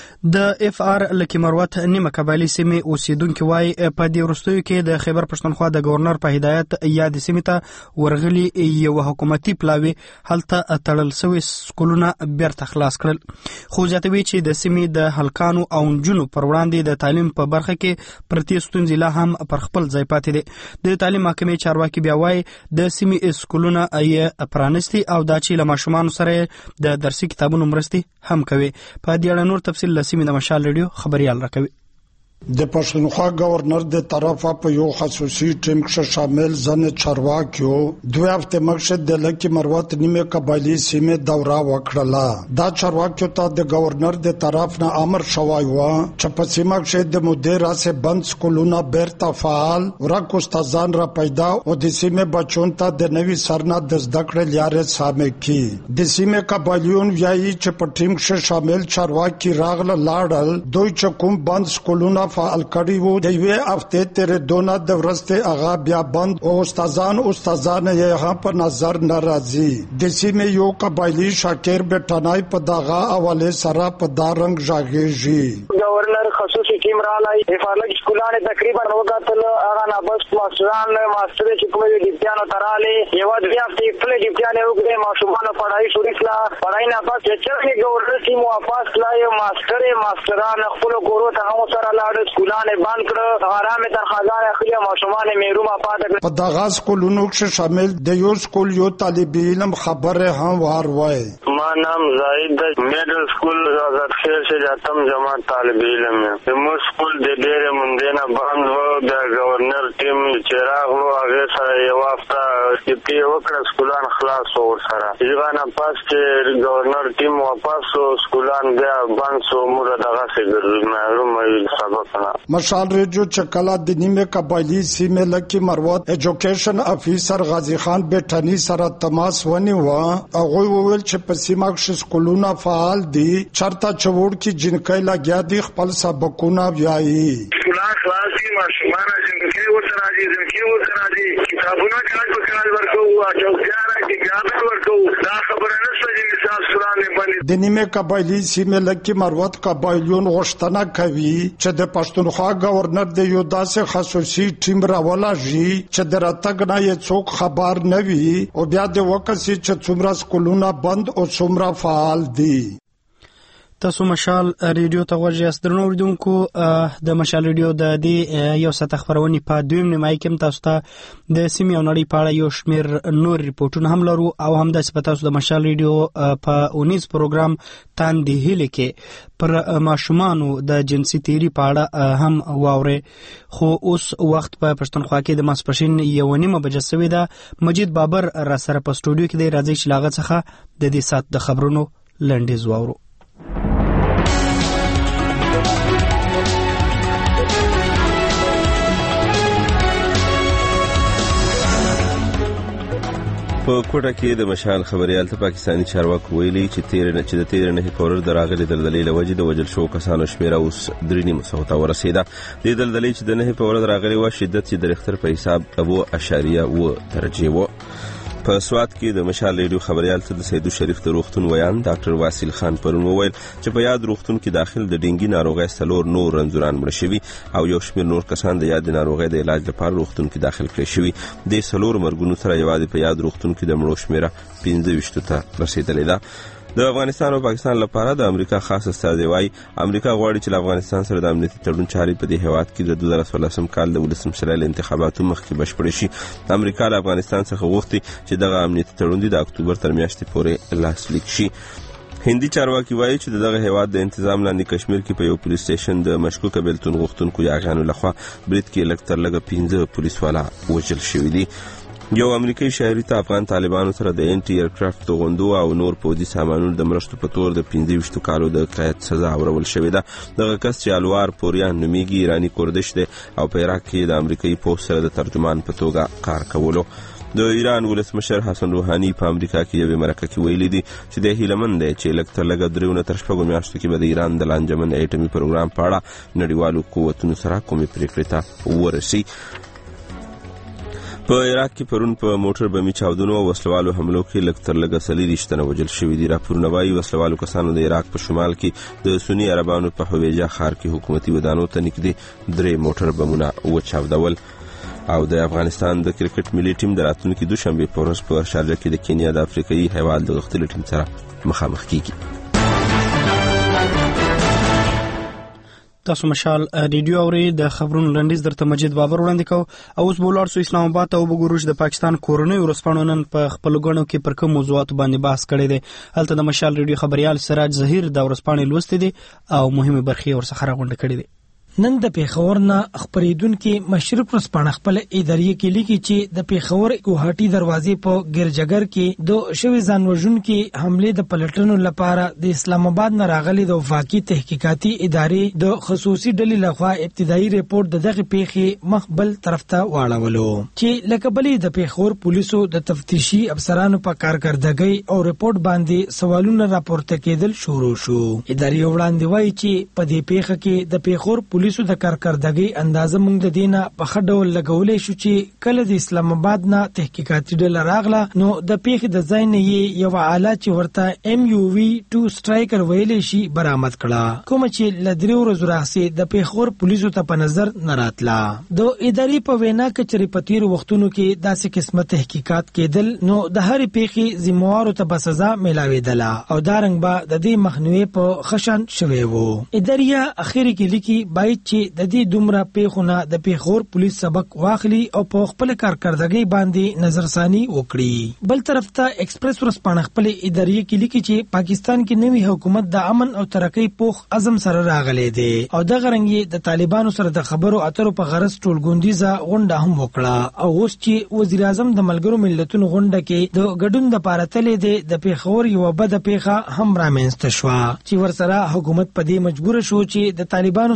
د اف آر لکی مروت نیمه قبایلی سیمې اوسیدونکو وایي په دې وروستیو کې د خیبر پښتونخوا د گورنر په هدایت یاد سیمې ته ورغلي یو حکومتي پلاوی هلته تړل شوي سکولونه بیرته خلاص کړل. خو زیاتوي چې د سیمې د هلکانو او نجونو پر وړاندې د تعلیم په برخه کې پرتې ستونزې لا هم پر خپل ځای پاتې دي. د تعلیم محکمې چارواکي بیا وایي د سیمې سکولونه یې پرانستي او دا چې له ماشومانو سره د درسي کتابونو مرستې هم کوي. په دې اړه نور تفصیل سیمې د مشال ریډیو خبريال راکوي. د پښتونخوا گورنر د طرفه په یو خصوصي ټیم کې شامل ځنه چارواکیو 2 هفته مخکې د لکی مروت نیمه قبایلی سیمې دوره وکړه. دا چارواکیو ته د گورنر د طرف نه امر شوی و چې په سیمه کې د مدیر اسه بند سکولونه بیرته فعال ورک استادان را پیدا او د سیمې بچون ته د نوي سرنا د زده کړې لارې سامه کی. د سیمې قبایلیون وایي چې په ټیم کې شامل چارواکي راغله لاړل دوی چې کوم بند سکولونه فعال کړي وو د یوې هفته تر دونه د ورسته اغا بیا بند او استادان یې هم په نظر ناراضي. د سیمې یو قبایلی شاکر بټنای په دغه حواله سره په دارنګ ژاغېږي. گورنر خصوصي ټیم رالی افارلک سکولانه تقریبا وګاتل اغا نه بس ماستران ماستر چې کومې ډیپټیانو تراله یو د هفته خپل ډیپټیانو وګړي ماشومان پڑھائی شروع کړه پڑھائی نه پات چې گورنر ټیم واپس لای ماستران خپل ګورو ته هم سره لاړ سکولانه بند کړه آرامه ترخواګان اخلي ماشومان میرومه پاتې په دغه سکولونو کې شامل د یو سکول یو طالب علم خبره هم وای. ما نام زاید د میډل سکول آزاد خیر سے جاتم جماعت طالب علم ہے. مو سکول د ډېر مونږ نه بند و د گورنر ټیم چراغ وو هغه سره یو هفته چې وکړه سکولان خلاص ور سره ځوانه پاس چې گورنر ټیم واپس سکولان بیا بند سو مور دغه څنګه معلومه سبق مشال ریډیو چکلا د نیمه قبایلی سیمې لکی مروت ایجوکیشن افیسر غازی خان بیٹانی سره تماس ونیو. هغه وویل چې په سیمه کې سکولونه فعال دي چرته چوڑ کی جنکې لګیا دي خپل سبقونه وایي. خلاص ماشومان ځمکې ورته راځي کتابونه کال په کال ورکوو چوکیانه کې ګابل ورکوو دا خبره نشته چې حساب سورانې باندې د نیمه قبایلي سیمې لکه مروت قبایلیون غوښتنه کوي چې د پښتونخوا گورنر د یو داسې خصوصي ټیم راولږي چې د راتګ نه یې څوک خبر نه وي او بیا د وکسي چې څومره سکولونه بند او څومره فعال دي. تاسو مشال ریډیو ته غوږ یاست درنو اوریدونکو. د مشال ریډیو د دې یو ساعت خبرونه په دویم نیمه کې تاسو ته د سیمې او نړۍ په اړه یو شمېر نور ریپورتونه هم لرو او هم د تاسو د مشال ریډیو په 19 پروګرام تاندې هلي کې پر ماشومانو د جنسي تیری په اړه هم واوري. خو اوس وخت په پښتونخوا کې د ماسپښین 1:30 بجې سوي ده. مجید بابر را سره په سټوډیو کې دی. راځي چې لاغه څخه د دې سات د خبرونو لنډیز واورو. په کوټه کې د مشال خبريال ته پاکستاني چارواکو ویلي چې د تیر نه پورر دراغلي دلدلې لوجې د وجل شو کسانو شمیر اوس 3.9 ته ورسیده. د دلدلې چې د نه پورر دراغلي و شدت چې د ریختر په حساب 7.1 درجه و. په سوات کې د مشال ریډیو خبريال ته د سیدو شریف د روغتون ویان ډاکټر واسیل خان پرون وویل چې په یاد روغتون کې داخل د ډینګي ناروغي سلور نور رنځوران مړ شوي او یو شمېر نور کسان د یاد ناروغي د علاج لپاره روغتون کې داخل کړي شوي. د سلور مرګونو سره یوازې په یاد روغتون کې د مړو شمیره 25 ته رسیدلې ده. د افغانستان او پاکستان لپاره د امریکا خاص استازی وايي امریکا غواړي چې افغانستان سره د امنیتي تړون چاري په دې هیواد کې د 2016 کال د ولسمشرۍ انتخاباتو مخکې بشپړ شي. امریکا له افغانستان څخه غوښتي چې دغه امنیتي تړون د اکتوبر تر میاشتې پورې لاسلیک شي. هندي چارواکي وایي چې دغه هیواد د انتظام لاندې کشمیر کې په یو پولیس سټیشن د مشکوک بیلتون غوښتونکو یاغانو لخوا برید کې لږ 15 پولیس والا وژل شوي دي. یو امریکایي شهري ته افغان طالبانو سره د انټي ایرکرافټ توغندو او نور پوځي سامانونو د مرشتو په تور د 25 کالو د قید سزا اورول شوې ده. دغه کس چې الوار پوریان نومیږي ایرانی کوردش دی او په عراق کې د امریکایي پوځ سره د ترجمان په توګه کار کولو. د ایران ولسمشر حسن روحاني په امریکا کې یو مرکه کې ویلي دي چې د هیلمن دی چې لږ درونه تر شپږو میاشتو کې به د ایران د لانجمن اټومي پروګرام په اړه نړیوالو قوتونو سره کومې پریکړې ته ورسي. په عراق کې پرون په موټر بمي چاودنو او وسلوالو حملو کې لږ سلي رښتنه وجل شوې دي. راپورونه وايي وسلوالو کسانو د عراق په شمال کې د سنی عربانو په حویجه ښار کې حکومتي ودانو ته نږدې 3 موټر بمونه وچاودول. او د افغانستان د کرکټ ملي ټیم د راتلونکي دوشنبه په ورځ په شارجه کې د کینیا د افریقایي هیواد د غښتلي ټیم سره مخامخ کیږي. تاسو مشال ریډیو اوري د خبرونو لنډیز درته مجید بابر وړاندې کو. اوس بولار سو اسلام آباد او وګورئ د پاکستان کورونی ورسپانو نن په خپل غونو کې پر کوم موضوعات باندې بحث کړي دي. هلته د مشال ریډیو خبريال سراج ظهیر د ورسپانې لوستي دي او مهمه برخې ورڅخه راغونډه کړي دي. نن د پیښور نه خبرېدونکو مشرف رسپانه خپل اداري کې لیکي چې د پیښور ګوهاټي دروازې په ګرجګر کې د شوی ځانوژونکو حمله د پلټنو لپاره د اسلام آباد نه راغلي د وفاقي تحقیقاتي ادارې د خصوصي ډلې لخوا ابتدایي ریپورت دغه پیښې مخبل طرف ته واړولو چې لکبلې د پیښور پولیسو د تفتیشي افسرانو په کارکردګۍ او ریپورت باندې سوالونه راپورته کېدل شروع شو. اداري وړاندې وایي چې په دې پیښه کې د پیښور پولیسو د کارکردګۍ اندازه موږ د دینه په خډول لګولې شو چې کله د اسلام آباد نه تحقیقاتي ډله راغله نو د پیښې د ځای نه یو آله چې ورته MUV-2 سټرایکر ویلې شي برآمد کړه کوم چې لدري ورځ راځي د پیښور پولیسو ته په نظر نه راتله. د اداري په وینا کې چې په تیر وختونو کې داسې قسمه تحقیقات کېدل نو د هر پیښې ذمہوارو ته به سزا ملاوېدله او دا رنګ به د دې مخنیوي په خشن شوی وو. اداري اخیری کې لیکي باید چې د دې دومره پیښونه د پیښور پولیس سبق واخلي او په خپل کارکردګۍ باندې نظرثاني وکړي. بل طرف ته ایکسپریس ورسپانه خپل اداري کې لیکي چې پاکستان کې نوی حکومت د امن او ترقۍ پوخ عزم سره راغلی دی او د غرنګي د طالبانو سره د خبرو اترو په غرض ټولګوندیزه غونډه هم وکړه او اوس چې وزیر اعظم د ملګرو ملتونو غونډه کې د ګډون د پاره تلې دی د پیښور یو بد پیښه هم رامنځته شو چې ورسره حکومت په دې مجبور شو چې د طالبانو سره د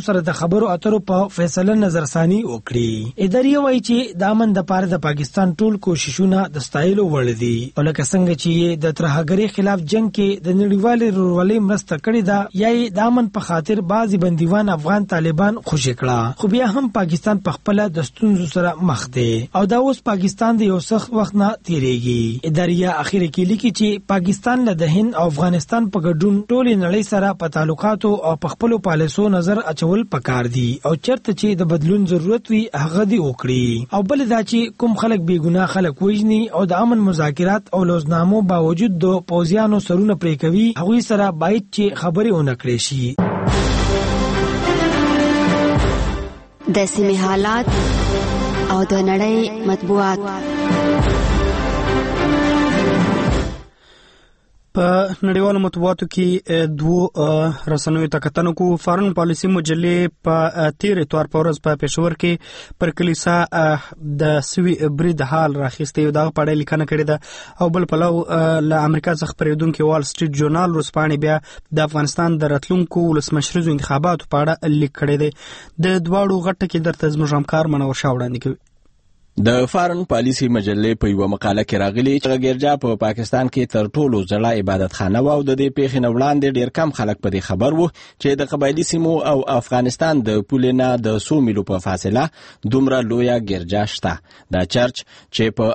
خبرو اترو په فیصله نظرثاني وکړي. ادارې وایي چې د امن د پاره د پاکستان ټول کوششونه د ستایلو وړ دي او لکه څنګه چې د ترهګرۍ خلاف جنگ کې د نړیوالې ورورولۍ مرسته کړې ده یا د امن په خاطر بعضی بندیوان افغان طالبان خوشی کړه، خو بیا هم پاکستان په خپل د ستونزو سره مخ دی او دا اوس پاکستان د یو سخت وخت نه تیریږي. ادارې اخیره کې لیکي چې پاکستان له د هند او افغانستان په ګډون ټولې نړۍ سره په تعلقاتو او په خپلو پالیسو نظر اچول پکار دي او چرته چې د بدلون ضرورت وي هغه دی وکړي. او بل دا چې کوم خلک بې ګناه خلک وژني او د امن مذاکرات او لوزنامو باوجود د پوځیانو سرونه پرې کوي هغوی سره باید چې خبرې ونه کړې شي. د سیمې حالات او د نړۍ مطبوعات. په نړیوالو مطبوعاتو کې دوه رسنیو ته کتنه کو. فارن پالیسي مجلې په تیر اتوار په ورځ په پېښور کې پر کلیسا د سوي برید حال راخسته دا په اړه لیکنه کړې ده او بل پلو له امریکا څخه پریدونکو وال سټریټ جورنال روسپانې بیا د افغانستان د راتلونکو ولسمشریزو انتخاباتو په اړه لیک کړی دی. د دواړو غټه کې درته زموږ همکار منور شاه وړاندې کوي. د فارن پالیسي مجلې په یو مقاله کې راغلي چې ګرجا په پاکستان کې تر ټولو زړه عبادتخانه و او د دې پیښې نه وړاندې ډېر کم خلک په دې خبر وو چې د قبایلی سیمو او افغانستان د پولې نه د 100 میلو په فاصله دومره لویه ګرجا شته. دا چرچ چې په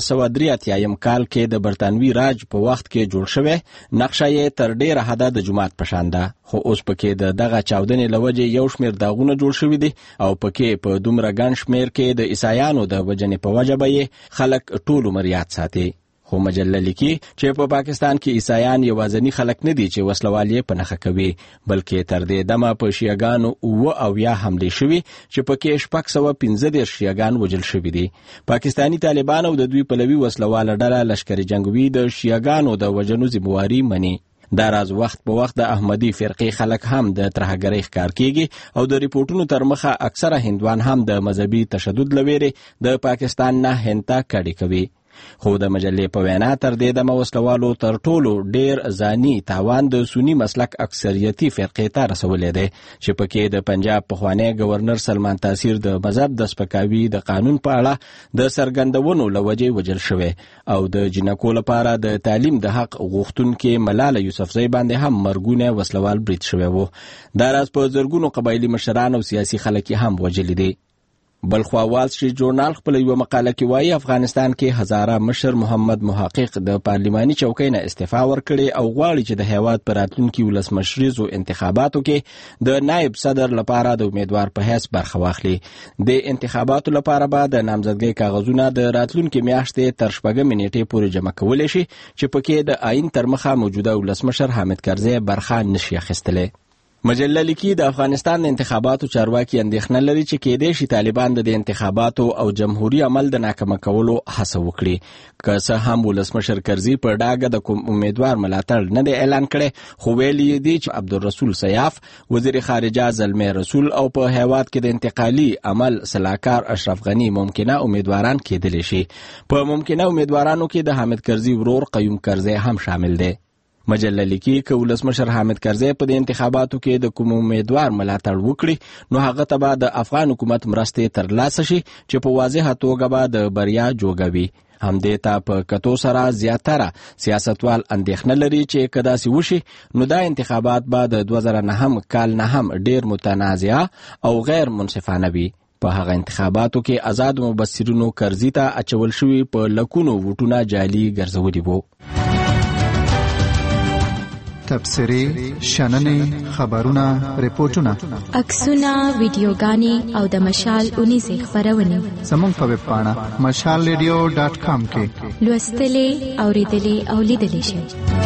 1383 کال کې د برتانوي راج په وخت کې جوړ شوی نقشه یې تر ډېره حده د جومات په شان ده، خو اوس پکې د دغه چاودنې لوجې یو شمېر داغونه جوړ شوي دي او پکې په دومره ګڼ شمېر کې د عیسایانو د وجنې په وجه به یې خلک ټول عمر یاد ساتي. خو مجله لیکي چې په پاکستان کې عیسایان یوازینی خلک نه دي چې وسلوال یې په نښه کوي، بلکې تر دې دمه په شیعاګانو 79 حملې شوي چې پکې 615 شیعاګان وژل شوي دي. پاکستانی طالبان او د دوی پلوي وسلواله ډله لشکري جنگوي د شیعاګانو د وژنو ذمہواري مني. دا راز وخت په وخت د احمدي فرقې خلک هم د ترهګرۍ ښکار کیږي او د ریپورتونو تر مخه اکثره هندوان هم د مذهبي تشدد لویري د پاکستان نه هند ته کډې کوي. خو د مجلې په وینا تر دې دمه وسلوالو تر ټولو ډیر ځاني تاوان د سنی مسلک اکثریتي فرقې ته رسولې ده چې پکې د پنجاب پخوانی گورنر سلمان تاثیر د مذهب د سپکاوي د قانون په اړه د سرګندونو لوجې وجل شوی او د جنکو لپاره د تعلیم د حق غوښتونکو ملاله یوسفزۍ باندې هم مرګونه وسلوال برید شوی وو. دا راز په زرګونو قبایلی مشران او سیاسي خلک هم وجل دي. بلخوا وال سټریټ جورنال خپل یو مقاله کې وایي افغانستان کې هزاره مشر محمد محقق د پارلماني چوکۍ نه استعفا ورکړي او غواړي چې د هیواد پر راتلونکي ولسمشریزو انتخاباتو کې د نائب صدر لپاره د امیدوار په حیث برخه واخلي. د انتخاباتو لپاره به د نامزدګۍ کاغذونه د راتلونکي میاشتې تر 4 نیټې پورې جمع کولی شي چې پکې د آئین تر مخه موجوده ولسمشر حامد کرزي برخه نشي اخیستلی. مجله لیکي د افغانستان د انتخاباتو چارواکي اندېښنه لري چې کېدای شي طالبان د انتخاباتو او جمهوریت عمل د ناکامه کولو هڅه وکړي. که څه هم ولسمشر کرزي په ډاګه د کوم امیدوار ملاتړ نه دی اعلان کړی، خو ویلي دی چې عبدالرسول سیاف، وزیر خارجه زلمي رسول او په هیواد کې د انتقالي عمل صلاحکار اشرف غنی ممکنه امیدواران کېدلی شي. په ممکنه امیدوارانو کې د حامد کرزي ورور قیوم کرزي هم شامل دی. مجله لیکي که ولسمشر حامد کرزي په د انتخاباتو کې د کوم امیدوار ملاتړ وکړي نو هغه ته به د افغان حکومت مرستې ترلاسه شي چې په واضحه توګه به د بریا جوګوي. همدې ته په کتو سره زیاتره سیاستوال اندېښنه لري چې که داسې وشي نو دا انتخابات به د 2009 کال نه هم ډېر متنازعه او غیر منصفانه وي. په هغه انتخاباتو کې آزاد مبصرینو کرزي ته اچول شوي په لکونو ووټونه جعلي ګرځولي وو. تبصرې، شننې، خبرونه، ریپورتونه، عکسونه، ویډیوګانې او د مشال اونیزې خبرونه زموږ په ویب پاڼه mashalradio.com کې لوستلې، اوریدلې او لیدلې شئ.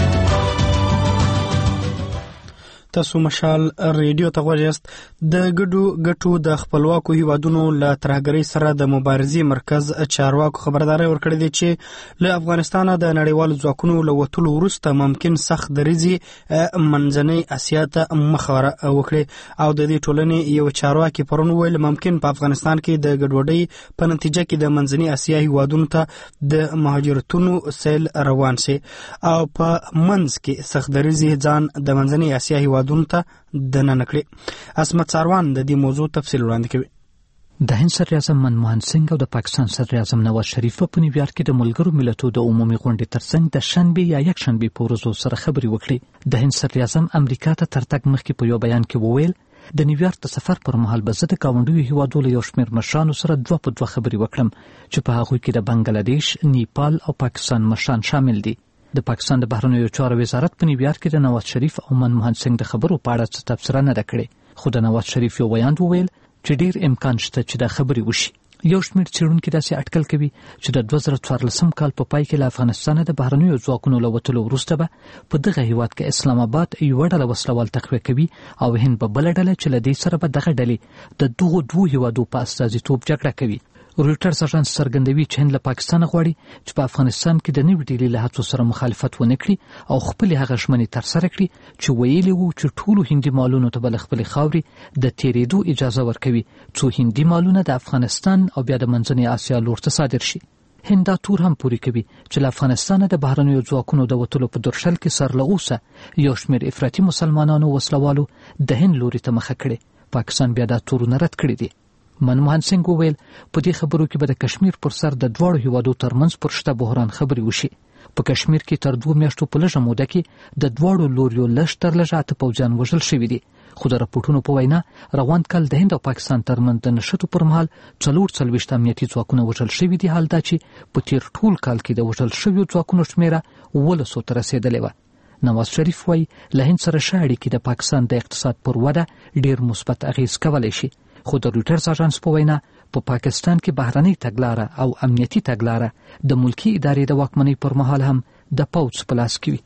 تاسو مشال ریډیو ته غوږ یاست. د ګټو د خپلواکو هیوادونو له ترهګرۍ سره د مبارزې مرکز چارواکو خبرداري ورکړې ده چې له افغانستانه د نړیوالو ځواکونو له وتلو وروسته ممکن سخت دریځي منځنۍ اسیا ته مخ وکړي او د دې ټولنې یو چارواکي پرون ویل ممکن په افغانستان کې د ګډوډۍ په نتیجه کې د منځنۍ اسیا هیوادونو ته د مهاجرتونو سیل روان شي او په منځ کې سخت دریځي ځان د منځنۍ اسیا هیوادونو سرحدونو ته دننه کړې. عصمت ساروان د دې موضوع تفصیل وړاندې کوي. د هند صدر اعظم منموهن سنگ او د پاکستان صدر اعظم نواز شریف په نیویارک کې د ملګرو ملتونو د عمومي غونډې ترڅنګ د شنبه یا یک شنبه په ورځو سره خبرې وکړې. د هند صدر اعظم امریکا ته تر تګ مخکې په یو بیان کې وویل د نیویارک د سفر پر مهال به زه د ګاونډیو هیوادونو یو شمېر مشرانو سره دوه په دوه خبرې وکړم چې په هغوی کې د بنگلادیش، نیپال او پاکستان مشران شامل دي. د پاکستان د بهرنیو چارو وزارت په نیویارک کې د نواز شریف او منموهن سنگ د خبرو په اړه څه تبصره نه ده کړې، خو د نواز شریف یو بیان وویل چې ډیر امکان شته چې دا خبرې وشي. یو شمېر څېړونکي داسې اټکل کوي چې د 2014 کال په پای کې له افغانستانه د بهرنیو ځواکونو له وتلو وروسته به په دغه هیواد کې اسلام آباد یوه ډله وسلوال تقویه کوي او هند به بله ډله چې له دې سره به دغه ډلې د دغو دوو هیوادو په استازیتوب جګړه کوي. رویټرز اژانس څرګندوي چې هند له پاکستان غواړي چې په افغانستان کې د نوې ډلې له هڅو سره مخالفت ونه کړي او خپلې هغه ژمنې ترسره کړي چې ویلي وو چې ټولو هندي مالونو ته به له خپلې خاورې د تېرېدو اجازه ورکوي څو هندي مالونه د افغانستان او بیا د منځنۍ اسیا لور ته صادر شي. هند دا تور هم پوری کوي چې له افغانستانه د بهرنیو ځواکونو د وتلو په درشل کې سرلغوسه یو شمېر افراطي مسلمانانو وسلوالو د هند لوري ته مخه کړې. پاکستان بیا دا تورونه رد کړي دي. منموهن سنگ وویل په دې خبرو کې به د کشمیر پر سر د دواړو هیوادو ترمنځ پر شته بحران خبرې وشي. په کشمیر کې تر 2 میاشتو په لږه موده کې د دواړو لوریو لږ تر لږه 8 پوځیان وژل شوي دي، خو د راپورټونو په وینا روان کال د هند او پاکستان ترمنځ د نښتو پر مهال 44 امنیتي ځواکونه وژل شوي دي، حال دا چې په تیر ټول کال کې د وژل شویو ځواکونو شمېره 1900 ته رسېدلې وه. نواز شریف وایي له هند سره ښه اړیکې د پاکستان د اقتصاد پر وده ډیر مثبت اغیز کولی شي، خو د رویټرز اژانس په وینا په پاکستان کې بهرنۍ تګلاره او امنیتي تګلاره د ملکی ادارې د واکمنۍ پر مهال هم د پوځ په لاس کې وي.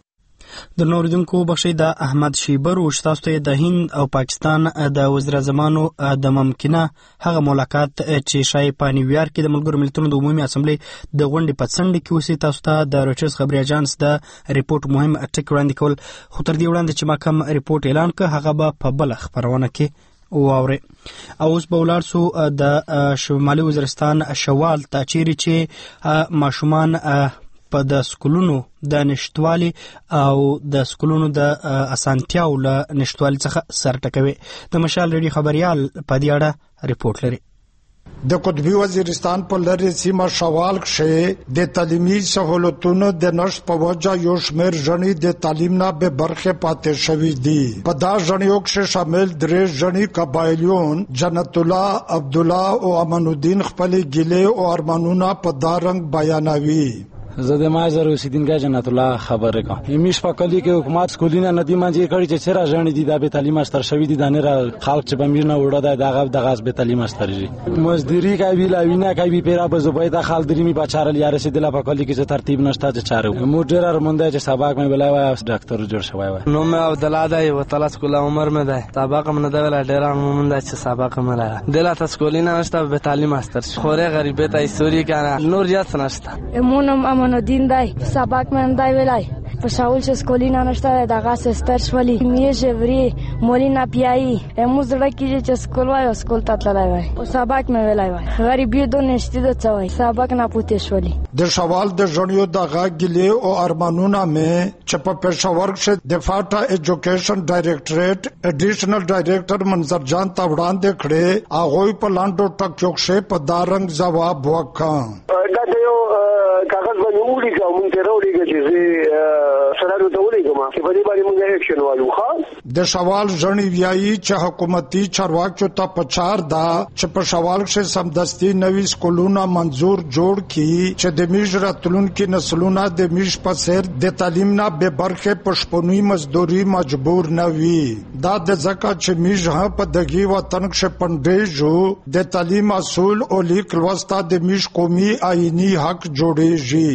د نوردونکو بخشي د احمد شیبر او تاسو ته د هند او پاکستان د وزیر اعظمانو د ممکنه هغه ملاقات چې شای په نیویارک کې د ملګرو ملتونو د عمومي اسمبلی د غونډې په څنډه کې وسی تاسو ته د رویټرز خبري اژانس د ریپورت مهم ټکی وړاندې کول، خو تر دې وړاندې چې ما کوم ریپورت اعلان کړ هغه به په بل خبرونه کې واوري. اوس به ولاړ سو د شمالي وزیرستان شوال ته چیرې چې ماشومان په د سکولونو د نشټوالي او د سکولونو د اسانتیاو له نشټوالي څخه سر ټکوي. د مشال ریډیو خبريال په دې اړه ریپورت لري. د قطبی وزیرستان په لری سیمه شوال کې د تعلیمي سہولتونو د نشټ په وجه یو شمېر ژڼې د تعلیم نه به برخه پاتې شوې دي. په دا ژڼیو کې شامل درې ژڼې قبایلیون جنت الله، عبد الله او امان الدین خپل ګیلې او ارمانونه په دا رنګ بیانوي. زه د مازر اوسیدونکو جنت الله خبره کوم. همیش په کلی کې حکومت سکولینه ندی منځي کړي چې سره ژوند دي د به تعلیم استر شوی دي د نه خلک چې بمیر نه وړه د غاز به تعلیم استر جي مزدوري کوي لاوینه کوي پیرا به زبای د خال درمی بچار لیاره سي د لا په کلی کې ترتیب نشته چې چاره موډر ارمنده چې سبق مې بلای ډاکټر جوړ شوی و. نو مې عبد الله دای و تعالی سکول عمر مې ده سبق مې ده ولا ډیر مونږ چې سبق مې لاره د لا سکولینه نشته به تعلیم استر خوره غریبه ته استوري کنه نور یاد نشته مونږ امان الدین دای سبق من دای ولای پښاول چې سکولینه نشته دغه سپرش ولی میشه وری مولینا پیای امو زړه کې چې سکول وای سکول ته تلای وای او سبق مې ولای وای غریبی دو نشته د څوای سبق نه پوتې شولې. د شوال د ژوندیو دغه ګلې او ارمانونه مې چې په پېښور کې د فاټا ایجوکیشن ډایریکټریټ اډیشنل ډایریکټر منظر جان ته وړاندې کړې هغه په لاندو ټک چوکشه په دارنګ جواب وکړ. کاغذ باندې وړي کوم ته وړي چې سره ته وړي کوم چې په دې باندې موږ اکشن والو ښه. د شوال ژڼې ویایي چې حکومتي چارواکو ته پچار دا چې په شوال کې سمدستي نوي سکولونه منظور جوړ کړي چې د میژ راتلونکو نسلونو د میژ په سر د تعلیم نه به برخه پښپونی مزدوري مجبور نه وي. دا د ځکه چې میژ په دغه وطن کې پندېجو د تعلیم اصول او لیک لوستا د میژ قومي آئینی حق جوړیږي.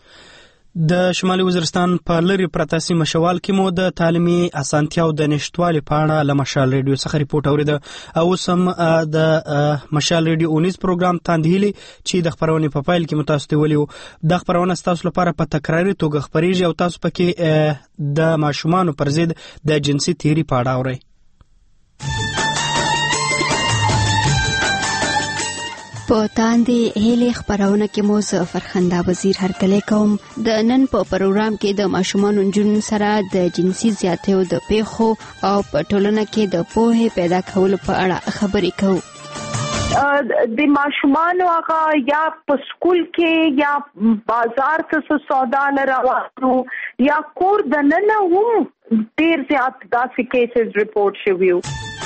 د شمالي وزیرستان په لری پرته سیمه شوال کې مو د تعلیمي اسانتیاو د نشټوالي په اړه له مشال ریډیو څخه ریپورت اوریده. او سم د مشال ریډیو 19 پروګرام تاندهیلي چې د خبرونې په فایل کې متاسفه ولیو د خبرونه تاسو لپاره په تکراري توګه خبريږي او تاسو پکې د ماشومان پر ضد د جنسي تیری په اړه اورئ. په تاندې هیلې خبرونه کې مو ظفر خندا وزیر هرکلی کوم. د نن په پروګرام کې د ماشومانو نجونو سره د جنسي زیاتیو د پیښو او په ټولنه کې د پوهې پیدا کولو په اړه خبرې کوو. د ماشومانو هغه یا په سکول کې یا بازار څخه سودا لراوړو یا کور دننه هم ډیر زیات داسې کیسز ریپورت شویو.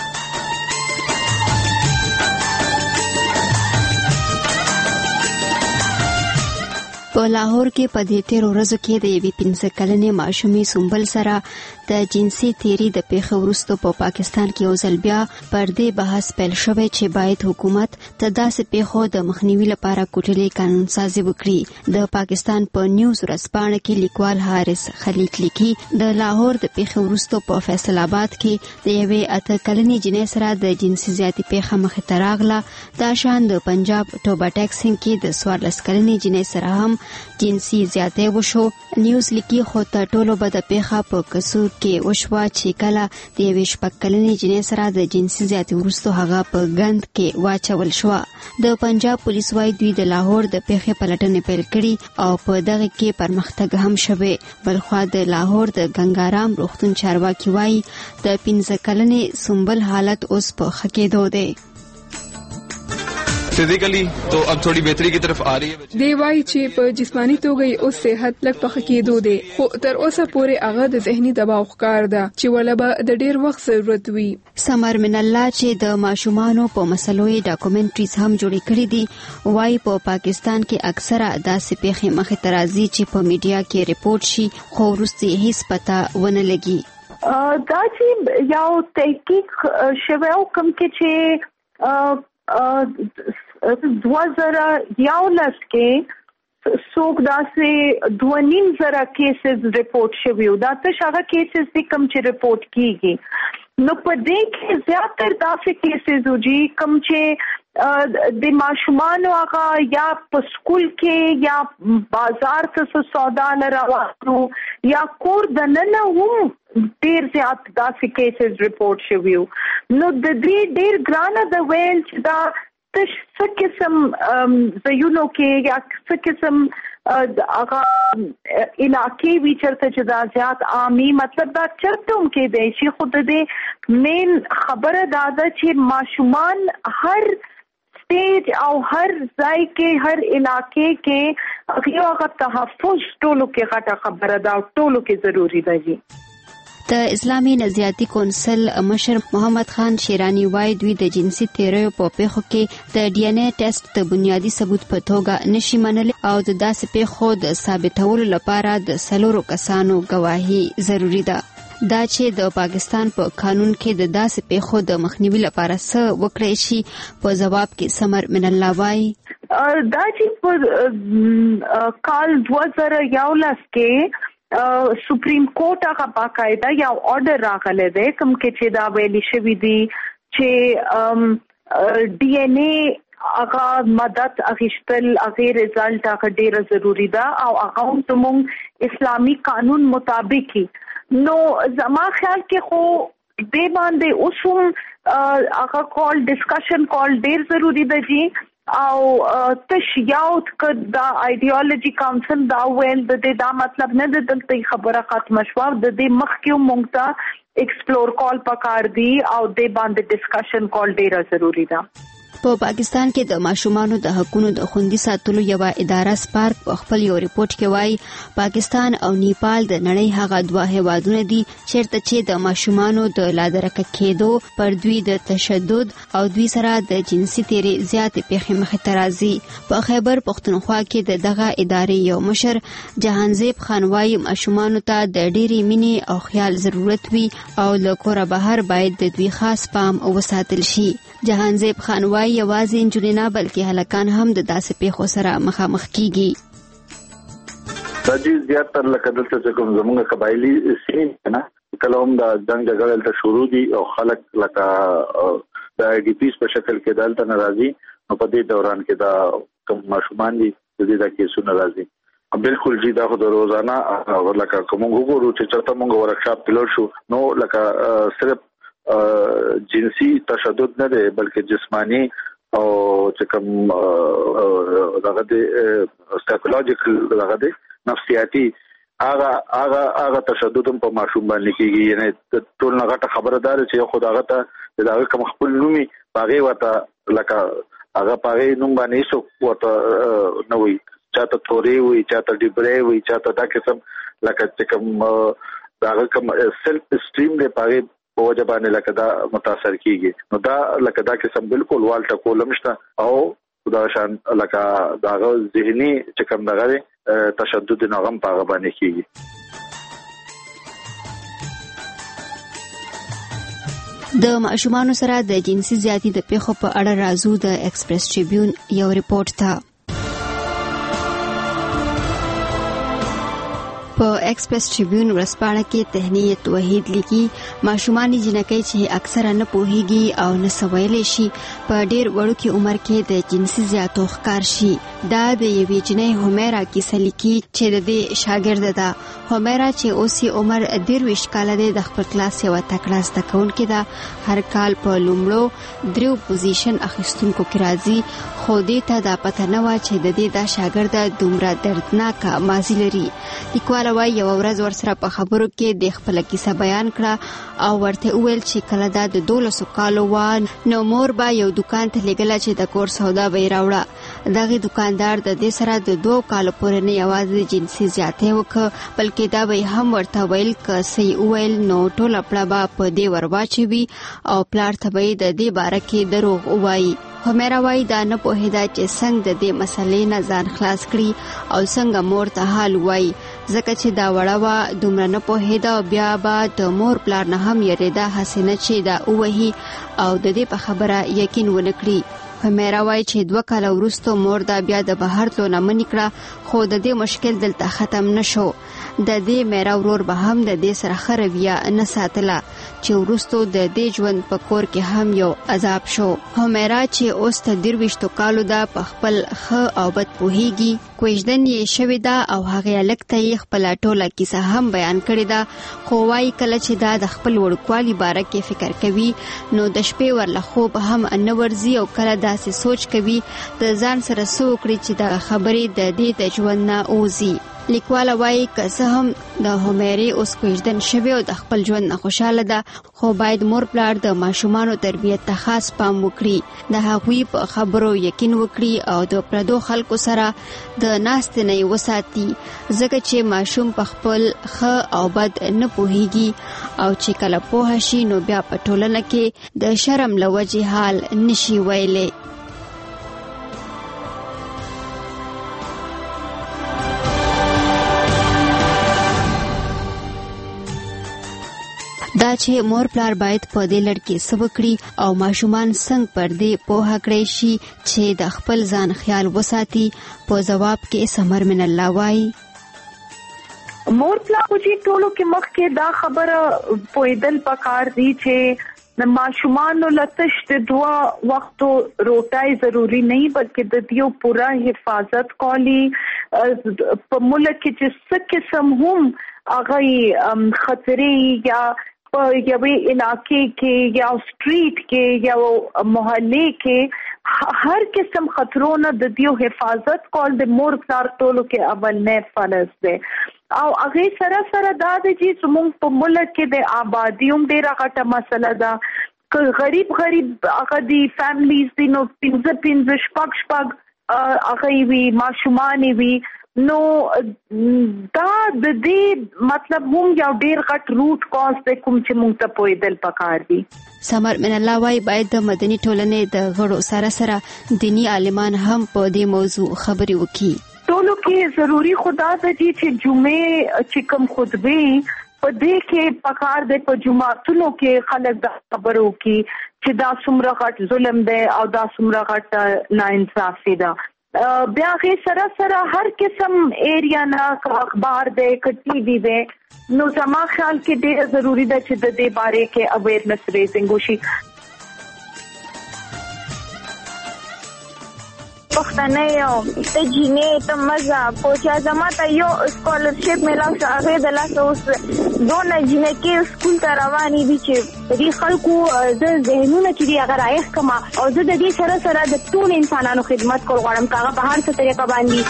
په لاهور کې په دې 13 ورځو کې د یوې 15 کلنې ماشومې سنبل سره د جنسي تیری د پیښو وروسته په پاکستان کې یو ځل بیا پر دې بحث پیل شوی چې باید حکومت ته داسې پیښو د مخنیوي لپاره کوټلې قانون سازي وکړي. د پاکستان په نیوز ورځپاڼه کې لیکوال حارث خلیق لیکي د لاهور د پیښو وروسته په فیصل آباد کې د یوې 8 کلنې جنۍ سره د جنسي زیاتی پیښه مخې ته راغله. دا شان د پنجاب ټوبا ټیکسنګ کې د 14 کلنې جنۍ سره هم جنسي زیاتی وشو. نیوز لیکي خو ته ټولو به د پیښه په کسور کې وشوه چې کله د یوې 6 کلنې جنۍ سره د جنسي زیاتی وروسته هغه په ګند کې واچول شوه. د پنجاب پولیس وايي دوی د لاهور د پیښې پلټنې پیل کړي او په دغه کې پرمختګ هم شوی. بلخوا د لاهور د گنگارام روغتون چارواکي وايي د 15 کلنې سنبل حالت اوس په ښه کېدو دی. فزیکلی تو اب تھوڑی بہتری کی طرف آ رہی ہے. دی وايي چې په جسمانی توګه اوس صحت لږ په کېدو دی خو تر اوسه پورې هغه د ذهني دباو ښکار ده چې ولبه د ډیر وخت ضرورت وي. سمر من الله چې د ماشومانو په مسلو یې ډاکومنټریز هم جوړې کړې دي وايي په پاکستان کې اکثره داسې پیښې مخې ته راځي چې په میډیا کې ریپورت شي خو وروسته هیڅ پته ونه لګي. دا چې یو تحقیق شوی او کوم کې چې 2011 کې څوک داسې 2.5 کیسز ریپورت شوی او دا ته هغه کیسز دي کوم چې ریپورت کیږي. نو په دې کې زیاتره داسې کیسز وږي کوم چې د ماشومانو هغه یا په سکول کې یا بازار څخه سودا لراوړو یا کور دننه هم ډیر زیات داسې کیسز ریپورت شویو. نو د دې ډیر ګرانه د ویل چې دا تش څه قسم زيونو کې یا څه قسم هغه علاقې وی چرته چې دا زیات عامي مطلب دا چرته هم کې دی چې خود دې مین خبره دا ده چې ماشومان هر سټیج او هر ځای کې هر علاقې کې هغه تحفظ ټولو کې غټه خبره ده او ټولو کې ضروری ده. د اسلامي نظریاتي کونسل مشر محمد خان شیرانی وايي دوی د جنسي تیریو په پیښو کې د ډي ان اے ټیسټ د بنیادی ثبوت په توګه نشي منل او د داسې پیښو د ثابتولو لپاره د 4 کسانو گواهی ضروری ده. دا چې د پاکستان په قانون کې د داسې پیښو د مخنیوي لپاره څه وکړای شي په جواب کې سمر من الله وايي دا چې په کال 2011 کې سپریم کورټ هغه باقاعده یو آرډر راغلی دی کوم کې چې دا ویلي شوی دی چې ډي ان اے هغه مدد اخیستل هغه رزلټ هغه ډیر ضروری ده او هغه زموږ اسلامي قانون مطابق نو زما خیال کې خو دې باندې اوس هغه کال ډسکشن کال ډیر ضروری ده جی او تشیاوت کړ دا ایډیالوژي کونسل دا ویل د دې دا مطلب نه د دلته خبره ختم شوه د دې مخکې مونږ ته ایکسپلور کال پکار دی او د باندې ډسکشن کال ډیره ضروری ده. په پاکستان کې د ماشومانو د حقوقو د خوندي ساتلو یو اداره سپارک په خپل یو ریپورت کې وايي پاکستان او نیپال د نړۍ هغه 2 هیوادونه دي چیرته چې د ماشومانو د لادرکه کېدو پر دوی د تشدد او دوی سره د جنسي تیری زیاتې پیښې مخې ته راځي. په خیبر پختونخوا کې د دغه ادارې یو مشر جهانزیب خان وايي ماشومانو ته د ډېری مینې او خیال ضرورت وي او له کوره بهر باید د دوی خاص پام وساتل شي. جهانزیب خان وايي یوازې نجونې نه بلکې هلکان هم د داسې پیښو سره مخامخ کیږي. دا چې زیاتره لکه دلته چې کوم زموږ قبایلی سیمې نه کله هم د جنگ جګړې ته شروع دي او خلک لکه د آی ډي پیس په شکل کې دلته ناراضي نو په دې دوران کې دا کوم ماشومان دي د دې د کیسو ناراضي بالکل جی دا خو د روزانه لکه کوم وګورو چې چرته موږ ورکشاپ پلوټ شو نو لکه صرف جنسی تشدد نه دی بلکې جسمانی او چې کوم دغه د سایکولوژیکل دغه د نفسیاتي هغه تشدد په ماشوم باندې کیږي. یعنی ټول نه غټه خبردار چې خدای ته دغه کوم خپل نومي باغې وته لکه هغه پاره نوم باندې څوک ورته نه وي، چاته توري وي، چاته ډیبري وي، چاته دا قسم لکه چې کوم دا کوم سیلف اسټیم دی پاره په وجه باندې لکه دا متاثر کیږي. نو دا لکه دا قسم بالکل والټه کولمشته او دا شان لکه دا ذهني چې کوم دغه تشدد نغم پاره باندې کیږي. د ماشومانو سره د جنسي زیاتی د پیښو په اړه راځو د ایکسپریس ټریبیون یو ریپورت ته. په ایکسپریس ټریبیون ورځپاڼه کې تهنیت وحید لیکي ماشومان جنکۍ چې اکثر نه پوهیږي او نه سویلې شي په ډېر وړوکي عمر کې د جنسي زیاتو ښکار شي. دا د یوې جنۍ همیرا کیسه لیکي چې د دې شاګرده ده. همیرا چې اوس یې عمر 23 کاله دی، د خپل کلاس یوه تکړه زده کوونکې ده. هر کال په لومړو 3 پوزیشن اخیستونکو کې راځي، خو دې ته دا پته نه وه چې د دې دا شاګرده دومره دردناکه ماضي لري. لیکواله وایي یوه ورځ ورسره په خبرو کې د خپله کیسه بیان کړه او ورته وویل چې کله دا د 12 کالو وه نو مور به یو دکان ته لېږله چې د کور سودا به یې راوړه. دغې دکاندار د دې سره د 2 کالو پورې نه یوازې د جنسي زیاتی وکړه بلکې دا به هم ورته ویل که څه یې وویل نو ټوله پړه به په دې ور واچوي او پلار ته به یې د دې باره کې دروغ ووایي. همیرا وایي دا نه پوهېده چې څنګه د دې مسلې نه ځان خلاص کړي او څنګه مور ته حال وایي، ځکه چې دا وړه وه دومره نه پوهېده او بیا به د مور پلار نه هم یریده هسې نه چې دا ووهي او د دې په خبره یقین ونه کړي. همیرا وایي چې 2 کاله وروسته مور دا بیا د بهر تلو نه منې کړه، خو د دې مشکل دلته ختم نه شو. د دې میرا ورور به هم د دې سره ښه رویه نه ساتله چې وروسته د دې ژوند په کور کې هم یو عذاب شو. همیرا چې اوس ته 23 کالو ده په خپل ښه او بد پوهیږي، کوژدن یې شوې ده او هغې هلک ته یې خپله ټوله کیسه هم بیان کړې ده. خو وایي کله چې دا د خپل وړوکوالي باره کې فکر کوي نو د شپې ورله خوب هم نه ورځي او کله داسې سوچ کوي د ځان سره څه وکړي چې دغه خبرې د دې د ژوند نه ووځي. لیکواله وایي که څه هم د همیرې اوس کوژدن شوې او د خپل ژوند نه خوشحاله ده، خو باید مور پلار د ماشومانو تربیت ته خاص پام وکړي، د هغوی په خبرو یقین وکړي او د پردو خلکو سره د ناستې نه یې وساتي، ځکه چې ماشوم په خپل ښه او بد نه پوهیږي او چې کله پوه شي نو بیا په ټولنه کې د شرم له وجې حال نشي ویلی. دا چې مور پلار باید په دې لړ کې څه وکړي او ماشومان څنګه پر دې پوهه کړی شي چې د خپل ځان خیال وساتي، په ځواب کې سمر من الله وایي مور پلار چې ټولو کې مخکې دا خبره پوهېدل پکار دي چې د ماشومانو لتش د 2 وختو روټای ضروری نه بلکې د دیو پورا حفاظت کولی په ملک کې چې څه قسم هم هغه خطرې یا په یوې علاقې کې یا سټریټ کې یا محلې کې هر قسم خطرونه د دیو حفاظت کول د مور پلار ټولو کې اول نه فرض دی. او هغه سره سره دا د چې زموږ په ملک کې د آبادی هم ډیره غټه مسله ده، که غریب هغه دی فیملیز دی نو 15 شپږ هغه وي ماشومان وي نو دا د دې مطلب هم یو ډیر غټ روټ کاز دی کوم چې موږ ته پوهېدل پکار دي. سمر من الله وایي باید د مدني ټولنې د غړو سره سره دینی عالمان هم په دې موضوع خبرې وکړي. ټولو کې ضروری خدا ته دي چې جمعې چې کوم خطبه په دې کې پکار دی په جمعاتونو کې خلک د خبرو کې چې دا څومره غټ ظلم دی او دا څومره غټ ناانصافي ده. بیا غي سره سره هر قسم ایریا نه اخبار دی کټي دی نو زما خیال کې ډېر ضروری ده چې د دې باره کې اویرنس ریزینګ وشي. پښتنې او ته جینې ته مزه پوچا زما ته یو سکالرشپ ملاو شو هغه د لاس اوس دونه جینې کې سکول ته روانې دي چې دې خلکو د ذهنونه چې هغه رايخ کما او زه د دې سره سره د ټول انسانانو خدمت کول غواړم هغه په هر څه طریقه باندې.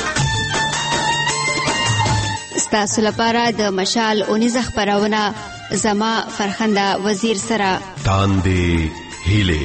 ستاسو لپاره د مشال اونیز خبرونه زما فرخنده وزیر سره تاندې هیله.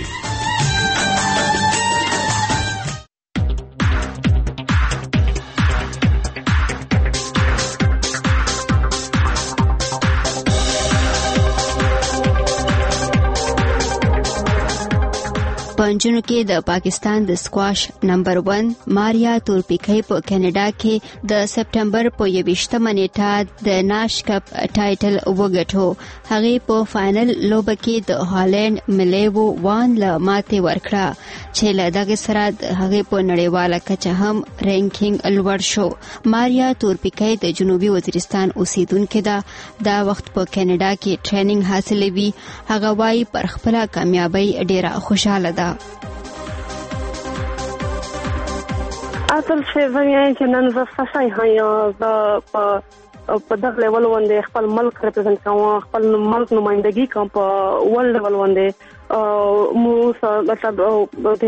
پنځونو کې د پاکستان د سکواش نمبر 1 ماریا تورپیکۍ په کینیډا کې د سپټمبر په 21 نیټه د ناش کپ ټایټل وګټو. هغه په فائنل لوبه کې د هالند ملیو وان له ماتې ورکړه چې له دغه سره هغه په نړیواله کچه هم رینکینګ لوړ شو. ماریا تورپیکۍ د جنوبي وزیرستان اوسیدونکې ده. دا وخت په کینیډا کې ټریننګ حاصلوي. هغه وايي پر خپل کامیابی ډیره خوشاله ده. اصل شی وایي چې نن زه فصای هایا په دغه لیول باندې خپل ملک ریپرزینټ کوم، خپل ملک نمائندګي کوم په ورلد لیول باندې. مو مطلب د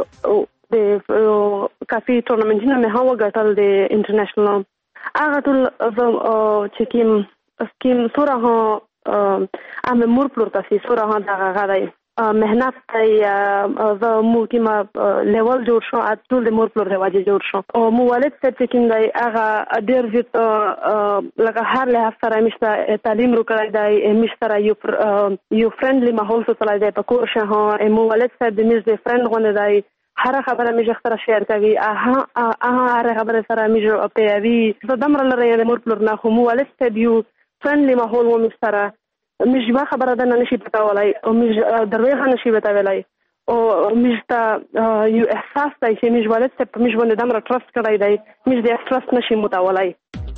کافي ټورنمنټونه مې هوا ګټل د انټرنیشنل هغه ټول چې سکیم سوره ها ام مور پلور تاسو سوره ها دغه غړای مهنت کوي زه مو کیما لیول جوړ شو ټول د مور پلور رواجي جوړ شو او مو والد څه چې دی هغه ډیر زیات لکه هر له سره مشته تعلیم وکړای دی مشته یو فرندلی ماحول سره دی په کور شه مو والد څه د مز د فرند غونډه دی هر خبره مې ښختره شیر کوي هر خبره سره مې په وی زدمر لري د مور پلور نه خو مو والد څه دیو فرندلی ماحول و مشته مجبا خبره ده نشي پتاولای او درویغه نشي پتاولای او مجتا یو احساس دی چې مجوالت ته مجبونه دمر ټرست کړای دی مجد ټرست نشي متاولای.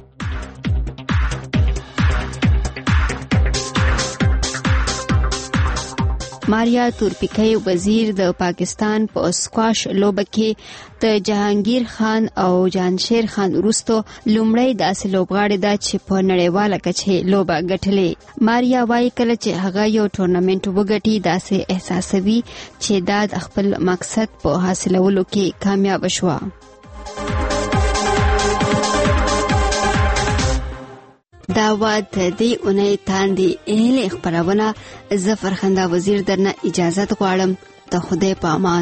ماریا تورپیکۍ وزیر د پاکستان په سکواش لوبه کې د جهانگیر خان او جانشیر خان وروسته لومړی داسې لوبغاړی ده چې په نړیواله کچه لوبه ګټلې. ماریا وايي کله چې هغه یو ټورنمنټ وګټي داسې احساسوي چې دا د خپل مقصد په حاصلولو کې کامیاب شوه. دا واد دی اونۍ تاندې اهل خبرونه ظفر خندا وزیر درنه اجازه غواړم. د خدای په امان.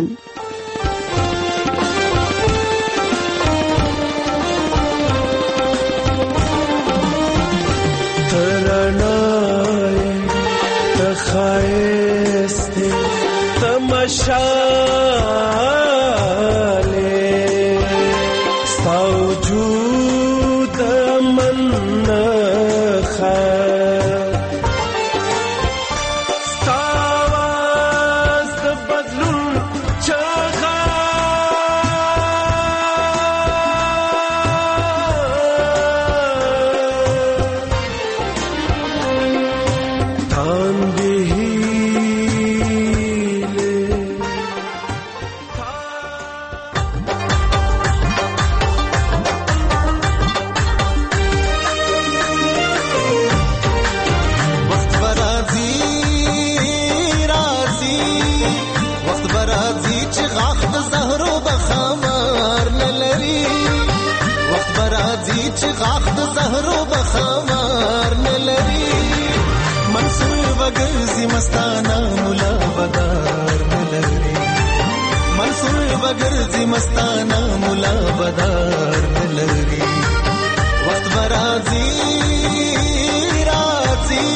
ترانای تخایست تماشاله سوجود من مستانه مولا بدار نلري منصور وګرځي مستانه مولا بدار نلري وخت برازي راځي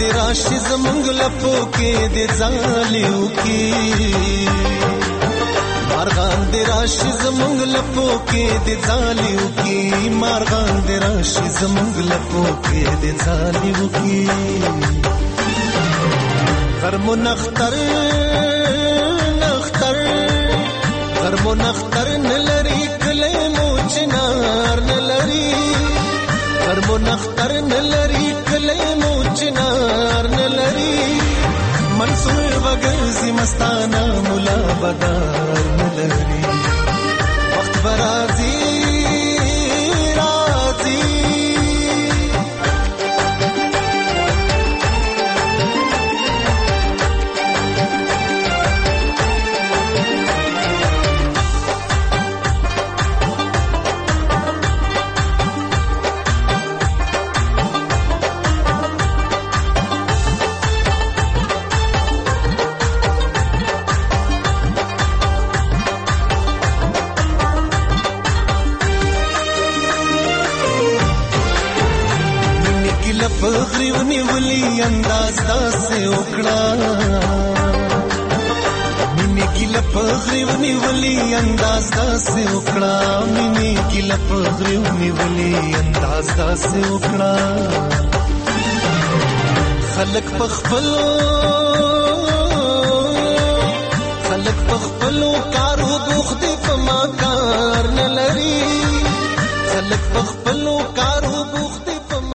دې راشي زمونږ لپو کې دې ځالیو کې مارغان دې راشي زمونږ لپو کې دې ځالیو کې مارغان دې راشي زمونږ لپو کې دې ځالیو کې غرمو نختر غرمو نختر نلری کله مو چنار نلری غرمو نختر نلری کله مو چنار نلری منصور وګرځي مستانه مولا بدار نلری وخت برازي پغریونی ولی انداز داسه وکړه مینه ګل پغریونی ولی انداز داسه وکړه مینه ګل پغریونی ولی انداز داسه وکړه خلق پخپلو کارو بوخ دې په ما کار نه لري خلق پخپلو